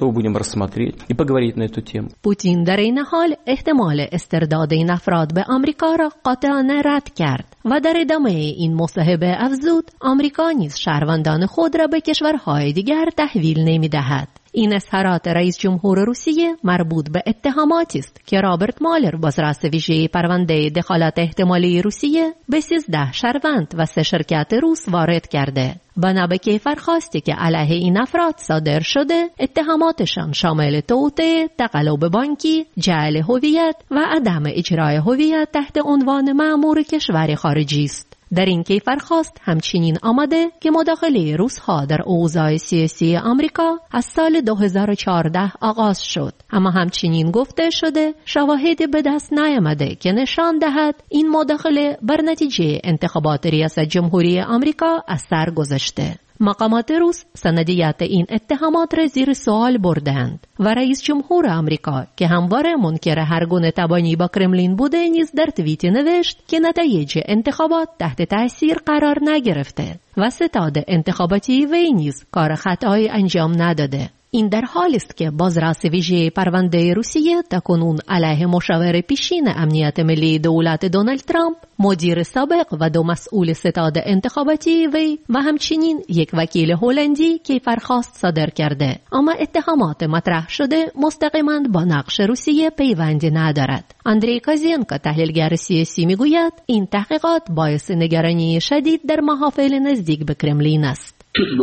پوتین در این حال احتمال استرداد این افراد به آمریکا را قاطعانه رد کرد و در ادامه این مصاحبه افزود آمریکا نیز شهروندان خود را به کشورهای دیگر تحویل نمی‌دهد. این اظهارات رئیس جمهور روسیه مربوط به اتهاماتی است که رابرت مالر، بازرس ویژه پرونده دخالت احتمالی روسیه، به 13 شهروند و 3 شرکت روس وارد کرده. بنا به کیفرخواستی که علیه این افراد صادر شده، اتهاماتشان شامل توطئه، تقلب بانکی، جعل هویت و عدم اجرای هویت تحت عنوان مأمور کشور خارجی است. در این کیفرخواست همچنین آمده که مداخله روس‌ها در اوضاع سیاسی آمریکا از سال 2014 آغاز شد، اما همچنین گفته شده شواهدی به دست نیامده که نشان دهد این مداخله بر نتیجه انتخابات ریاست جمهوری آمریکا اثر گذاشته. مقامات روس سندیت این اتهامات را زیر سوال بردند و رئیس جمهور آمریکا که همواره منکر هر گونه تبانی با کرملین بوده نیز در توییتی نوشت که نتایج انتخابات تحت تاثیر قرار نگرفته و ستاد انتخاباتی وی نیز کار خطایی انجام نداده. این در حالی است که بازرس ویژه پرونده روسیه تاکنون علیه مشاور پیشین امنیت ملی دولت دونالد ترامپ، مدیر سابق و 2 مسئول ستاد انتخاباتی وی و همچنین یک وکیل هلندی کیفرخواست صادر کرده، اما اتهامات مطرح شده مستقیما با نقش روسیه پیوندی ندارد. اندری کازینکا، تحلیلگر سیاسی، میگوید این تحقیقات باعث نگرانی شدید در محافل نزدیک به کرملین است.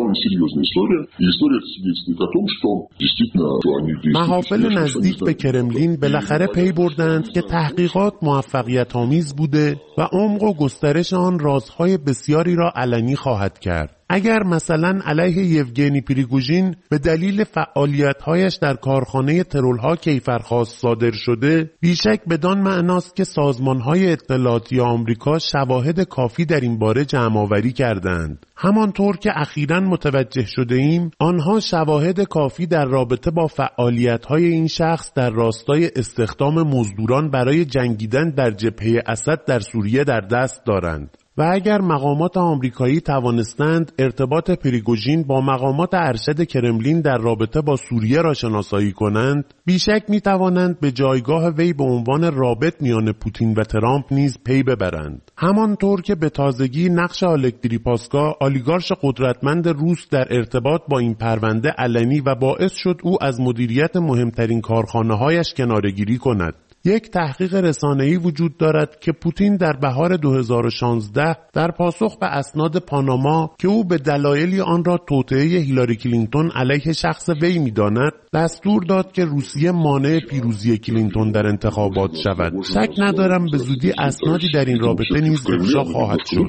محافل نزدیک به کرملین بالاخره پی بردند که تحقیقات موفقیت آمیز بوده و عمق و گسترش آن رازهای بسیاری را علنی خواهد کرد. اگر مثلا علیه یوگنی پریگوژین به دلیل فعالیت‌هایش در کارخانه ترول‌ها کیفرخواست صادر شده، بیشک بدان معناست که سازمان‌های اطلاعاتی آمریکا شواهد کافی در این باره جمع‌آوری کردند. همانطور که اخیراً متوجه شده ایم، آنها شواهد کافی در رابطه با فعالیت‌های این شخص در راستای استخدام مزدوران برای جنگیدن در جبهه اسد در سوریه در دست دارند. و اگر مقامات آمریکایی توانستند ارتباط پریگوژین با مقامات ارشد کرملین در رابطه با سوریه را شناسایی کنند، بیشک می‌توانند به جایگاه وی به عنوان رابط میان پوتین و ترامپ نیز پی ببرند. همانطور که به تازگی نقش الکسی پاسکا، آلیگارش قدرتمند روس، در ارتباط با این پرونده علنی و باعث شد او از مدیریت مهمترین کارخانه‌هایش کناره‌گیری کند. یک تحقیق رسانه‌ای وجود دارد که پوتین در بهار 2016 در پاسخ به اسناد پاناما که او به دلایلی آن را توطئه هیلاری کلینتون علیه شخص وی می‌داند، دستور داد که روسیه مانع پیروزی کلینتون در انتخابات شود. شک ندارم به زودی اسنادی در این رابطه نیز افشا خواهد شد.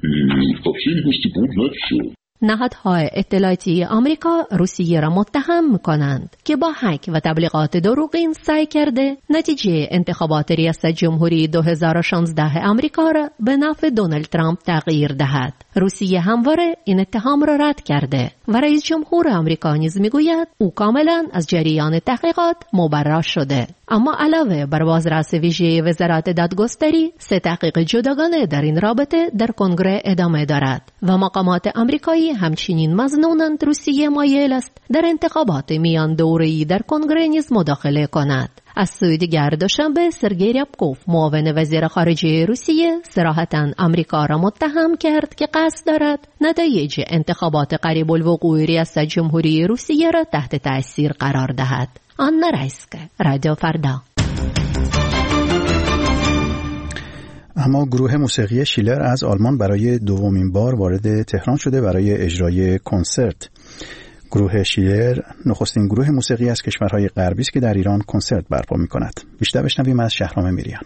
نهادهای اطلاعاتی آمریکا روسیه را متهم می‌کنند که با هک و تبلیغات دروغین سعی کرده نتیجه انتخابات ریاست جمهوری 2016 آمریکا را به نفع دونالد ترامپ تغییر دهد. روسیه همواره این اتهام را رد کرده و رئیس جمهور آمریکا نیز میگوید او کاملا از جریان تحقیقات مبرا شده. اما علاوه بر بازرس ویژه وزارت دادگستری، 3 تحقیق جداگانه در این رابطه در کنگره ادامه دارد و مقامات آمریکایی همچنین مظنونند روسیه مایل است در انتخابات میان دوره‌ای در کنگره نیز مداخله کند. از سوی دیگر دوشنبه سرگئی ریابکوف، معاون وزیر خارجه روسیه، صراحتاً آمریکا را متهم کرد که قصد دارد نتایج انتخابات قریب الوقوع ریاست جمهوری روسیه را تحت تأثیر قرار دهد. آنا رایسکه، رادیو فردا.
اما گروه موسیقی شیلر از آلمان برای دومین بار وارد تهران شده برای اجرای کنسرت. گروه شیلر نخستین گروه موسیقی از کشورهای غربی است که در ایران کنسرت برپا می‌کند. بیشتر بشنویم از شهرام میریان.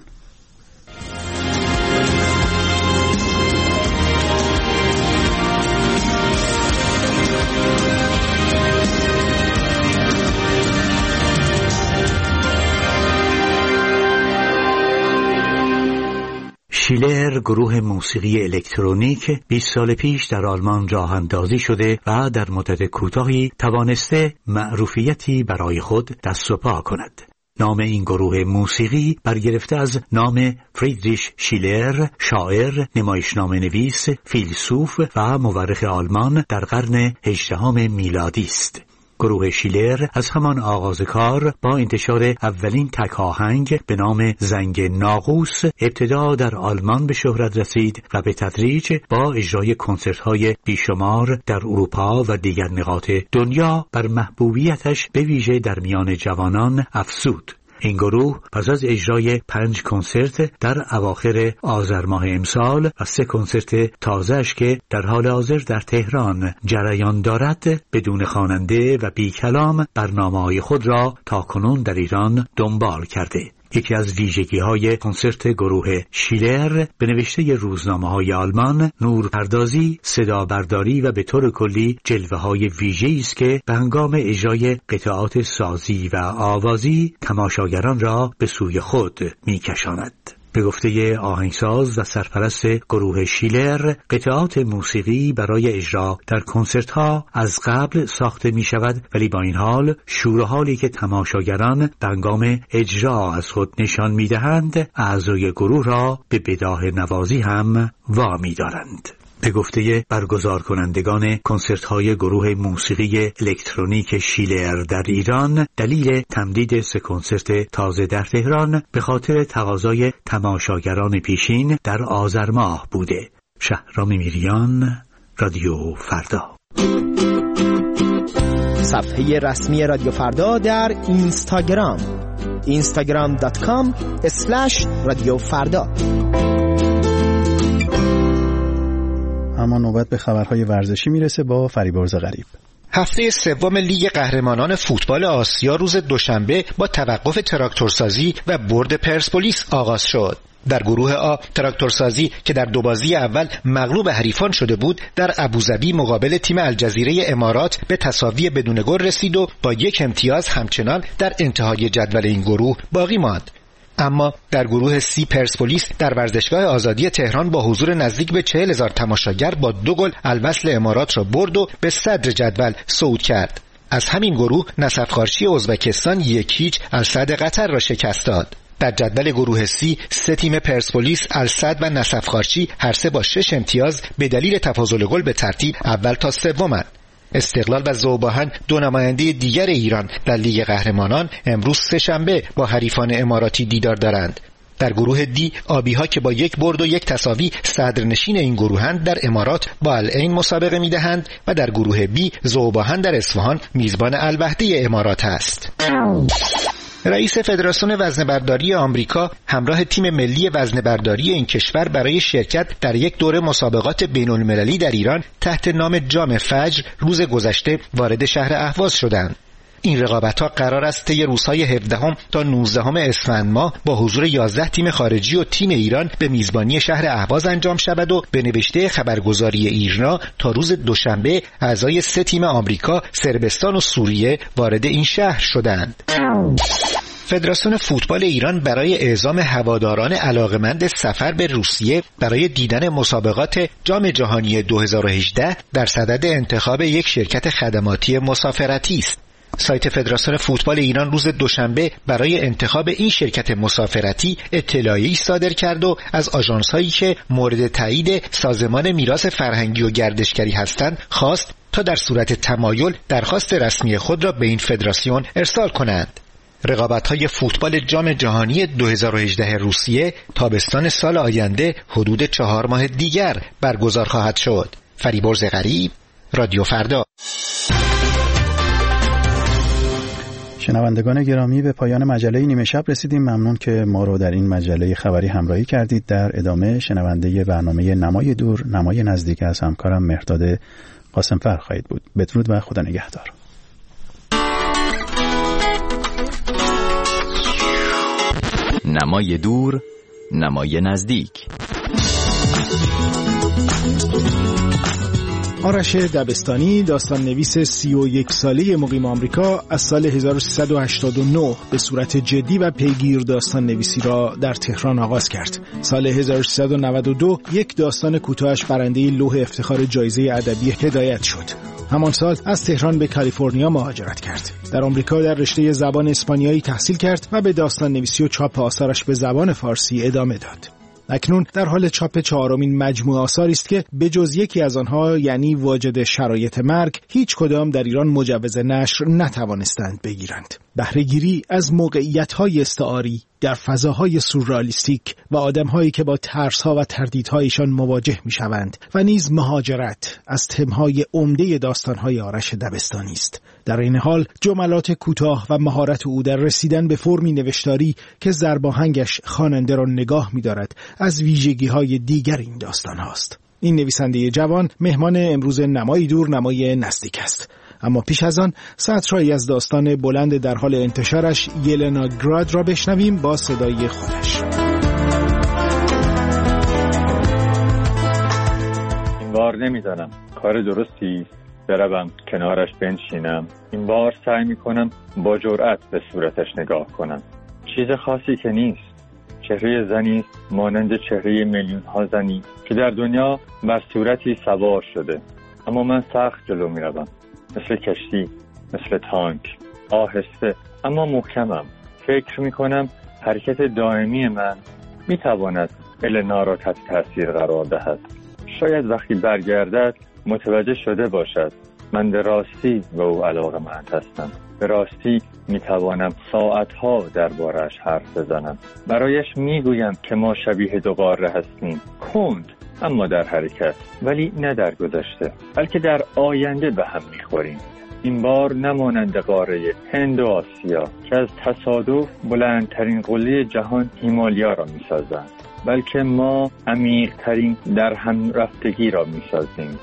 شیلر گروه موسیقی الکترونیک 20 سال پیش در آلمان راه اندازی شده و در مدت کوتاهی توانسته معروفیتی برای خود دست و پا کند. نام این گروه موسیقی برگرفته از نام فریدریش شیلر، شاعر، نمایشنامه نویس، فیلسوف و مورخ آلمان در قرن 18 میلادی است. گروه شیلر از همان آغاز کار با انتشار اولین تک آهنگ به نام زنگ ناقوس ابتدا در آلمان به شهرت رسید و به تدریج با اجرای کنسرت‌های بیشمار در اروپا و دیگر نقاط دنیا بر محبوبیتش به ویژه در میان جوانان افزود. این گروه پس از اجرای 5 کنسرت در اواخر آذر ماه امسال و 3 کنسرت تازه‌اش که در حال حاضر در تهران جریان دارد، بدون خواننده و بی کلام برنامه‌های خود را تاکنون در ایران دنبال کرده. یکی از ویژگی‌های کنسرت گروه شیلر به نوشته روزنامه‌های آلمان نورپردازی، صدابرداری و به طور کلی جلوه‌های ویژه‌ای است که به هنگام اجرای قطعات سازی و آوازی تماشاگران را به سوی خود می‌کشاند. به گفته آهنگساز و سرپرست گروه شیلر، قطعات موسیقی برای اجرا در کنسرت‌ها از قبل ساخته می‌شود، ولی با این حال شور و حالی که تماشاگران به هنگام اجرا از خود نشان می‌دهند، اعضای گروه را به بداهه نوازی هم وامی دارند. به گفته برگزار کنندگان کنسرت‌های گروه موسیقی الکترونیک شیلر در ایران، دلیل تمدید 3 کنسرت تازه در تهران به خاطر تقاضای تماشاگران پیشین در آذر ماه بوده. شهرام میریان، رادیو فردا.
صفحه رسمی رادیو فردا در اینستاگرام instagram.com/رادیو فردا.
اما نوبت به خبرهای ورزشی میرسه با فریبرز غریب.
هفته سوم لیگ قهرمانان فوتبال آسیا روز دوشنبه با توقف تراکتورسازی و برد پرسپولیس آغاز شد. در گروه آ تراکتورسازی که در 2 بازی اول مغلوب حریفان شده بود، در ابوظبی مقابل تیم الجزیره امارات به تساوی بدون گل رسید و با 1 امتیاز همچنان در انتهای جدول این گروه باقی ماند. اما در گروه سی پرسپولیس در ورزشگاه آزادی تهران با حضور نزدیک به 40,000 تماشاگر با 2 گل الوصل امارات را برد و به صدر جدول صعود کرد. از همین گروه نصفخارچی ازبکستان 1-0 السد قطر را شکست داد. در جدول گروه C 3 تیم پرسپولیس، السد و نسفخارچی هر سه با 6 امتیاز به دلیل تفاضل گل به ترتیب اول تا سومند. استقلال و ذوب‌آهن دو نماینده دیگر ایران در لیگ قهرمانان امروز سه‌شنبه با حریفان اماراتی دیدار دارند. در گروه دی آبی‌ها که با 1 برد و 1 تساوی صدرنشین این گروهند در امارات با العین مسابقه می‌دهند و در گروه بی ذوب‌آهن در اصفهان میزبان الوحده امارات است. رئیس فدراسیون وزنه‌برداری آمریکا همراه تیم ملی وزنه‌برداری این کشور برای شرکت در یک دوره مسابقات بین‌المللی در ایران تحت نام جام فجر روز گذشته وارد شهر اهواز شدند. این رقابت‌ها قرار است طی روزهای 17 تا 19 اسفند ماه با حضور 11 تیم خارجی و تیم ایران به میزبانی شهر اهواز انجام شود و به نوشته خبرگزاری ایرنا تا روز دوشنبه اعضای 3 تیم آمریکا، صربستان و سوریه وارد این شهر شدند. فدراسیون فوتبال ایران برای اعزام هواداران علاقمند سفر به روسیه برای دیدن مسابقات جام جهانی 2018 در صدد انتخاب یک شرکت خدماتی مسافرتی است. سایت فدراسیون فوتبال ایران روز دوشنبه برای انتخاب این شرکت مسافرتی اطلاعیه‌ای صادر کرد و از آژانس‌هایی که مورد تایید سازمان میراث فرهنگی و گردشگری هستند خواست تا در صورت تمایل درخواست رسمی خود را به این فدراسیون ارسال کنند. رقابت‌های فوتبال جام جهانی 2018 روسیه تابستان سال آینده حدود 4 ماه دیگر برگزار خواهد شد. فریبرز غریب، رادیو فردا.
شنوندگان گرامی، به پایان مجله نیمه شب رسیدیم. ممنون که ما رو در این مجله خبری همراهی کردید. در ادامه شنونده برنامه نمای دور نمای نزدیک از همکارم مهرداد قاسمفر خواهید بود. بدرود و خدا نگهدار.
نمای دور نمای نزدیک.
آرش دبستانی، داستان نویس 31 ساله مقیم آمریکا، از سال 1389 به صورت جدی و پیگیر داستان نویسی را در تهران آغاز کرد. سال 1392 یک داستان کوتاهش برنده لوح افتخار جایزه ادبی هدایت شد. همان سال از تهران به کالیفرنیا مهاجرت کرد. در آمریکا در رشته زبان اسپانیایی تحصیل کرد و به داستان نویسی و چاپ آثارش به زبان فارسی ادامه داد. اکنون در حال چاپ 4مین مجموعه آثاری است که به جز یکی از آنها، یعنی واجد شرایط مرگ، هیچ کدام در ایران مجوز نشر نتوانستند بگیرند. بهره‌گیری از موقعیت‌های استعاری در فضاهای سورئالیستیک و آدم‌هایی که با ترس‌ها و تردیدهایشان مواجه می‌شوند و نیز مهاجرت از تم‌های عمده داستان‌های آرش دبستانی است. در این حال جملات کوتاه و مهارت او در رسیدن به فرمی نوشتاری که ضرباهنگش خواننده را نگاه می‌دارد از ویژگی‌های دیگر این داستان‌هاست. این نویسنده جوان مهمان امروز نمای دور نمای نزدیک است. اما پیش از آن سطرهایی از داستان بلند در حال انتشارش یلنا گراد را بشنویم با صدای خودش.
این بار نمیدانم کار درستی بروم کنارش بنشینم. این بار سعی میکنم با جرأت به صورتش نگاه کنم. چیز خاصی که نیست. چهره زنی مانند چهره میلیون ها زنی که در دنیا بر صورتی سوار شده. اما من سخت جلو میروم، مثل کشتی، مثل تانک، آهسته اما محکمم. فکر میکنم حرکت دائمی من میتواند النا را تحت تاثیر قرار دهد. شاید وقتی برگردد متوجه شده باشد من به راستی به او علاقه‌مند هستم. به راستی میتوانم ساعتها درباره‌اش حرف بزنم. برایش میگویم که ما شبیه دو قاره هستیم، کند اما در حرکت، ولی نه در گذشته، بلکه در آینده به هم میخوریم. این بار نمانند قاره هند و آسیا که از تصادف بلندترین قله جهان هیمالیا را میسازند، بلکه ما عمیق‌ترین در هم رفتگی را میسازیم.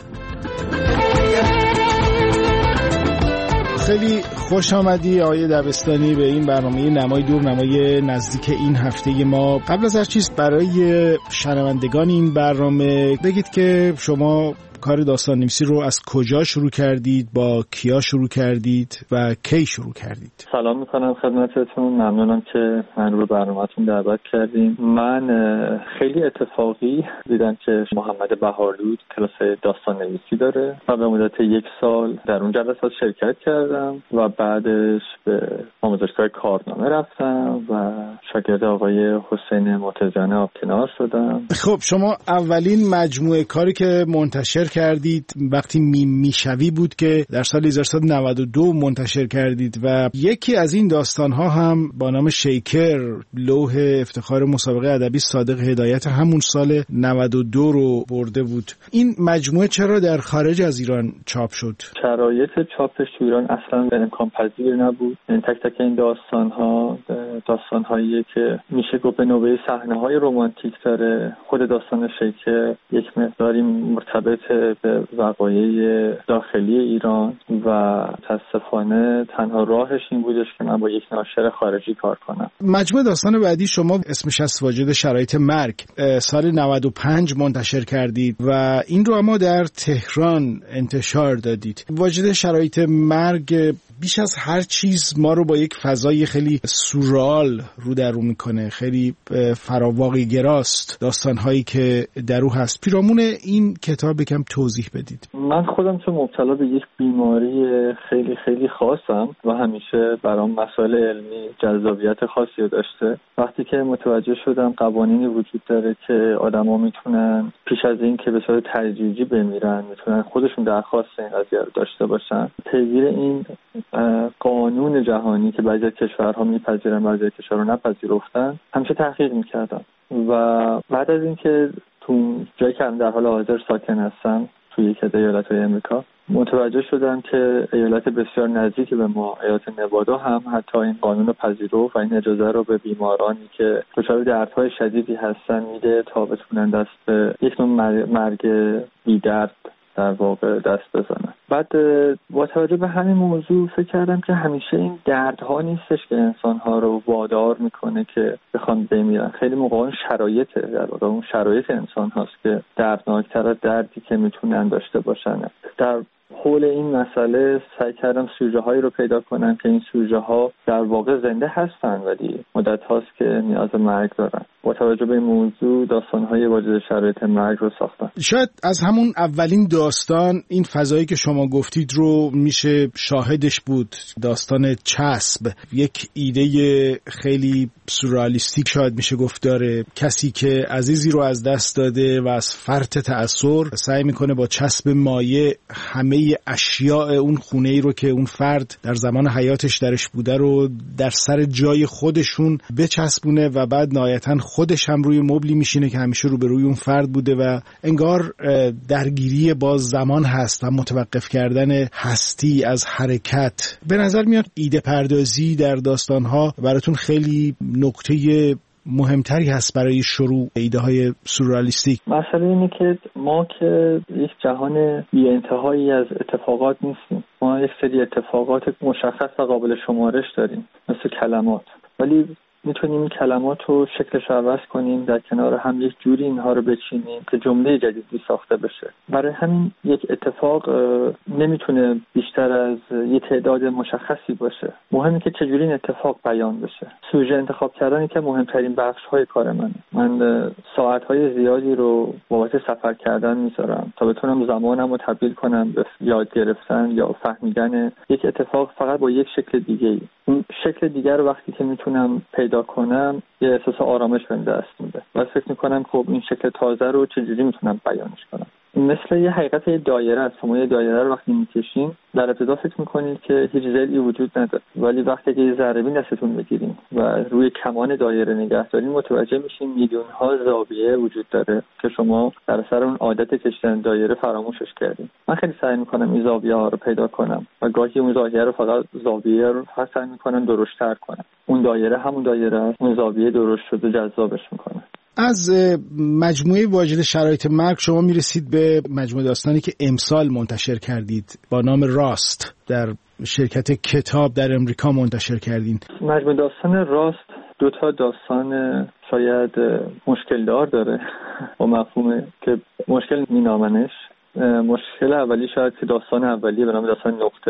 خیلی خوش آمدی آقای دبستانی به این برنامه نمای دور نمای نزدیک این هفته ما. قبل از هر چیز برای شنوندگان این برنامه بگید که شما کار داستان نویسی رو از کجا شروع کردید، با کیا شروع کردید و کی شروع کردید؟
سلام میکنم خدمتتون، ممنونم که من رو برنامه‌تون دعوت کردیم. من خیلی اتفاقی دیدم که محمد بهارلود کلاس داستان نویسی داره و به مدت 1 سال در اون جلسات شرکت کردم و بعدش به آموزشگاه کارنامه رفتم و شاگرد آقای حسین مرتضیان آبکنار شدم.
خب شما اولین مجموعه کاری که منتشر کردید وقتی میشوی بود که در سال 1392 منتشر کردید و یکی از این داستان‌ها هم با نام شیکر لوح افتخار مسابقه ادبی صادق هدایت همون سال 92 رو برده بود. این مجموعه چرا در خارج از ایران چاپ شد؟
شرایط چاپش تو ایران اصلا امکان پذیر نبود. این تک تک این داستان‌هایی که میشه گفت به نوبه صحنه‌های رمانتیک داره. خود داستان شیکر یک مقداری مرتبط به وقایع داخلی ایران و متأسفانه تنها راهش این بودش که من با یک ناشر خارجی کار کنم.
مجموعه داستان بعدی شما اسمش از واجد شرایط مرگ سال 95 منتشر کردید و این رو اما در تهران انتشار دادید. واجد شرایط مرگ بیش از هر چیز ما رو با یک فضای خیلی سورئال رو در رو میکنه، خیلی فراواقعی گراست داستان‌هایی که در او هست. پیرامون این کتاب یکم توضیح بدید.
من خودم چون مبتلا به یک بیماری خیلی خیلی خاصم و همیشه برام مسائل علمی جذابیت خاصی داشته، وقتی که متوجه شدم قوانینی وجود داره که آدما میتونن پیش از این که به صورت تدریجی بمیرن میتونن خودشون درخواست این قضیه رو داشته باشن، پیگیر این قانون جهانی که بعضی از کشورها میپذیرن بعضی از کشورها نپذیرفتن همیشه تحقیق میکردم و بعد از اینکه تو جایی که در حال حاضر ساکن هستم توی یک از ایالت‌های امریکا متوجه شدم که ایالت بسیار نزدیک به ما ایالت نوادا هم حتی این قانون رو پذیرفت و این اجازه رو به بیمارانی که دچار دردهای شدیدی هستن میده تا بتونن دست به یک نوع مرگ بی درد در واقع دست بزنن. بعد با توجه به همین موضوع فکر کردم که همیشه این دردها نیستش که انسانها رو وادار میکنه که بخوان بمیرن. خیلی موقع اون شرایطه، در واقع اون شرایط انسان هاست که دردناکتر از دردی که میتونن داشته باشن. در حول این مسئله سعی کردم سوژه هایی رو پیدا کنم که این سوژه ها در واقع زنده هستن ولی مدت هاست که نیاز مرگ دارن. با توجه به این موضوع داستان های واجد شرایط مرگ رو ساختم.
شاید از همون اولین داستان این فضایی که شما گفتید رو میشه شاهدش بود. داستان چسب، یک ایده خیلی سورئالیستیک شاید میشه گفت داره. کسی که عزیزی رو از دست داده و از فرط تأثیر سعی میکنه با چسب مایع همه اشیاء اون خونه‌ای رو که اون فرد در زمان حیاتش درش بوده رو در سر جای خودشون بچسبونه و بعد نهایتاً خودش هم روی مبلی میشینه که همیشه روبروی اون فرد بوده و انگار درگیری با زمان هست و متوقف کردن هستی از حرکت. به نظر میاد ایده پردازی در داستان‌ها براتون خیلی نکته مهمتری هست برای شروع ایده های سورئالیستیک.
مسئله اینه که ما که یک جهان بی انتهایی از اتفاقات نیستیم. ما یک سری اتفاقات مشخص و قابل شمارش داریم مثل کلمات، ولی میتونیم این کلمات رو شکلش عوض کنیم، در کنار هم یک جوری اینها رو بچینیم که جمله جدیدی ساخته بشه. برای همین یک اتفاق نمیتونه بیشتر از یک تعداد مشخصی باشه. مهمه که چجوری این اتفاق بیان بشه. سوژه انتخاب کردن که مهمترین بخش‌های کار منه. من ساعت‌های زیادی رو بابت سفر کردن میذارم تا بتونم زمانم رو تبدیل کنم به یاد گرفتن یا فهمیدن یک اتفاق فقط با یک شکل دیگه‌ای. اون شکل دیگر رو وقتی که میتونم پیدا کنم یه احساس آرامش بهم دست میده و فکر میکنم خب این شکل تازه رو چجوری میتونم بیانش کنم. مثل یه حقیقت یه دایره است. شما یه دایره رو وقتی میکشین در ابتدا فکر میکنید که هیچ ضلعی وجود نداره، ولی وقتی که یه ذره بین دستتون بگیرین و روی کمان دایره نگه دارین متوجه میشین میلیون ها زاویه وجود داره که شما در اثر اون عادت کشیدن دایره فراموشش کردین. من خیلی سعی میکنم این زاویه ها رو پیدا کنم و گاهی اون زاویه رو فقط زاویه رو سعی میکنم درشت‌تر کنم. اون دایره همون دایره است، اون زاویه درشت شده جذابش میکنه.
از مجموعه واجد شرایط مرگ شما میرسید به مجموعه داستانی که امسال منتشر کردید با نام راست، در شرکت کتاب در امریکا منتشر کردین.
مجموعه داستان راست دو تا داستان شاید مشکل دار داره با مفهومه که مشکل مینامنش. مشکل اولی شاید که داستان اولیه به نام داستان نقطه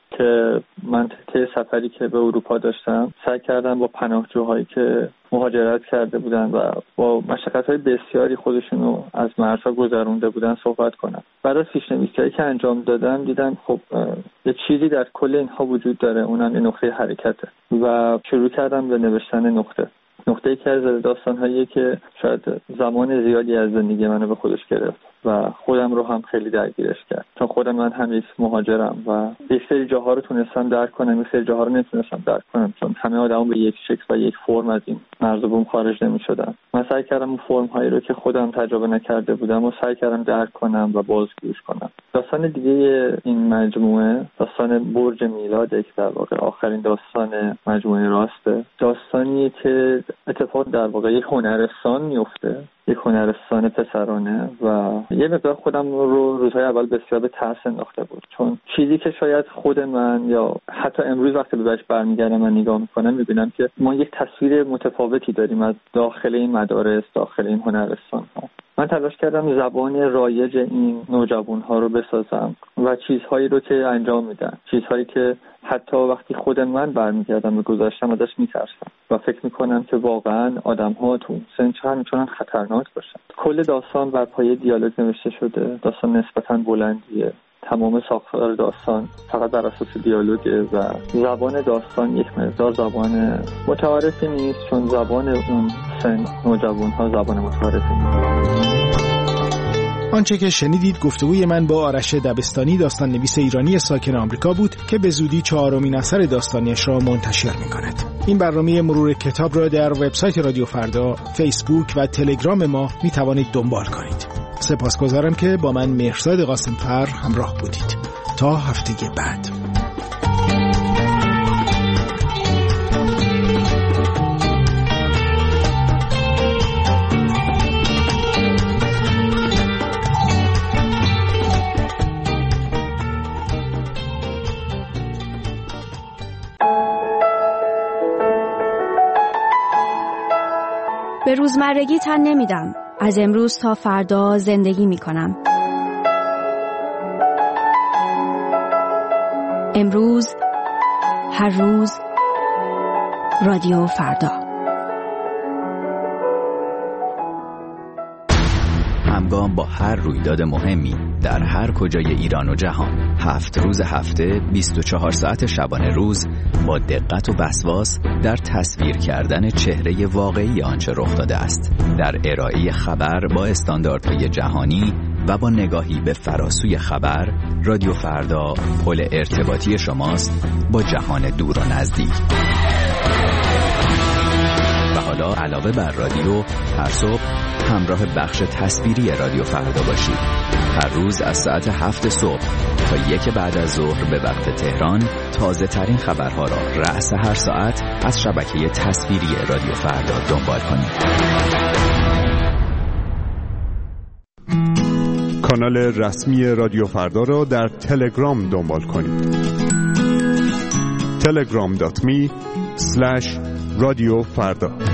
که من طی سفری که به اروپا داشتم سعی کردم با پناهجوهایی که مهاجرت کرده بودن و با مشقت‌های بسیاری خودشونو از مرزها گذرونده بودن صحبت کنم. بعد از پیش‌نویسی‌هایی که انجام دادم دیدم خب یه چیزی در کل اینها وجود داره، اونم یه نقطه حرکته و شروع کردم به نوشتن نقطه‌ای که از داستان‌هایی که شاید زمان زیادی از زندگی منو به خودش گرفت و خودم رو هم خیلی درگیرش کرد، چون خودم من هم یک مهاجرم و یک سری جاها رو تونستم درک کنم، یک سری جاها رو نتونستم درک کنم، چون همه آدما به یک شکل و یک فرم از این مرز و بوم خارج نمی‌شدن. من سعی کردم اون فرم‌هایی رو که خودم تجربه نکرده بودم و سعی کردم درک کنم و بازگوش کنم. داستان دیگه این مجموعه داستان برج میلاد که در واقع آخرین داستان مجموعه راسته. داستانیه که اتفاق در واقع یک هنرستان میفته، یک هنرستان پسرانه و یه مقدار خودم رو روزهای اول بسیار به ترس انداخته بود، چون چیزی که شاید خود من یا حتی امروز وقتی به بهش برمیگردم و نگاه میکنم میبینم که ما یک تصویر متفاوتی داریم از داخل این مدارس، داخل این هنرستان ها. من تلاش کردم زبان رایج این نوجوان‌ها رو بسازم و چیزهایی رو که انجام میدن، چیزهایی که حتی وقتی خود من برمیگردم به گذشتم ازش میترسم و فکر میکنم که واقعا آدم‌ها تو سن چقدر میتونن خطرناک باشن. کل داستان بر پایه دیالوگ نوشته شده، داستان نسبتاً بلندیه، تمام ساختار داستان فقط بر اساس دیالوگه و زبان داستان یک مقدار زبان متعارفی نیست، چون زبان اون سن نوجوان‌ها زبان متعارفی نیست.
آنچه که شنیدید گفتگوی من با آرش دبستانی، داستان نویس ایرانی ساکن آمریکا بود که به زودی 4مین اثر داستانیش را منتشر می‌کند. این برنامه مرور کتاب را در وبسایت رادیو فردا، فیسبوک و تلگرام ما می‌توانید دنبال کنید. سپاسگزارم که با من مهرزاد قاسم‌فر همراه بودید. تا هفته بعد.
به روزمرگی تن نمیدم. از امروز تا فردا زندگی میکنم. امروز، هر روز، رادیو فردا.
همگام با هر رویداد مهمی در هر کجای ایران و جهان، 7 روز هفته، 24 ساعت شبانه روز، با دقت و وسواس در تصویر کردن چهره واقعی آنچه رخ داده است، در ارائه خبر با استانداردهای جهانی و با نگاهی به فراسوی خبر، رادیو فردا پل ارتباطی شماست با جهان دور و نزدیک. و حالا علاوه بر رادیو، هر صبح همراه بخش تصویری رادیو فردا باشید. هر روز از ساعت 7 صبح تا 1 بعد از ظهر به وقت تهران تازه ترین خبرها را رأس هر ساعت از شبکه تصویری رادیو فردا دنبال کنید.
کانال رسمی رادیو فردا را در تلگرام دنبال کنید. telegram.me/رادیو فردا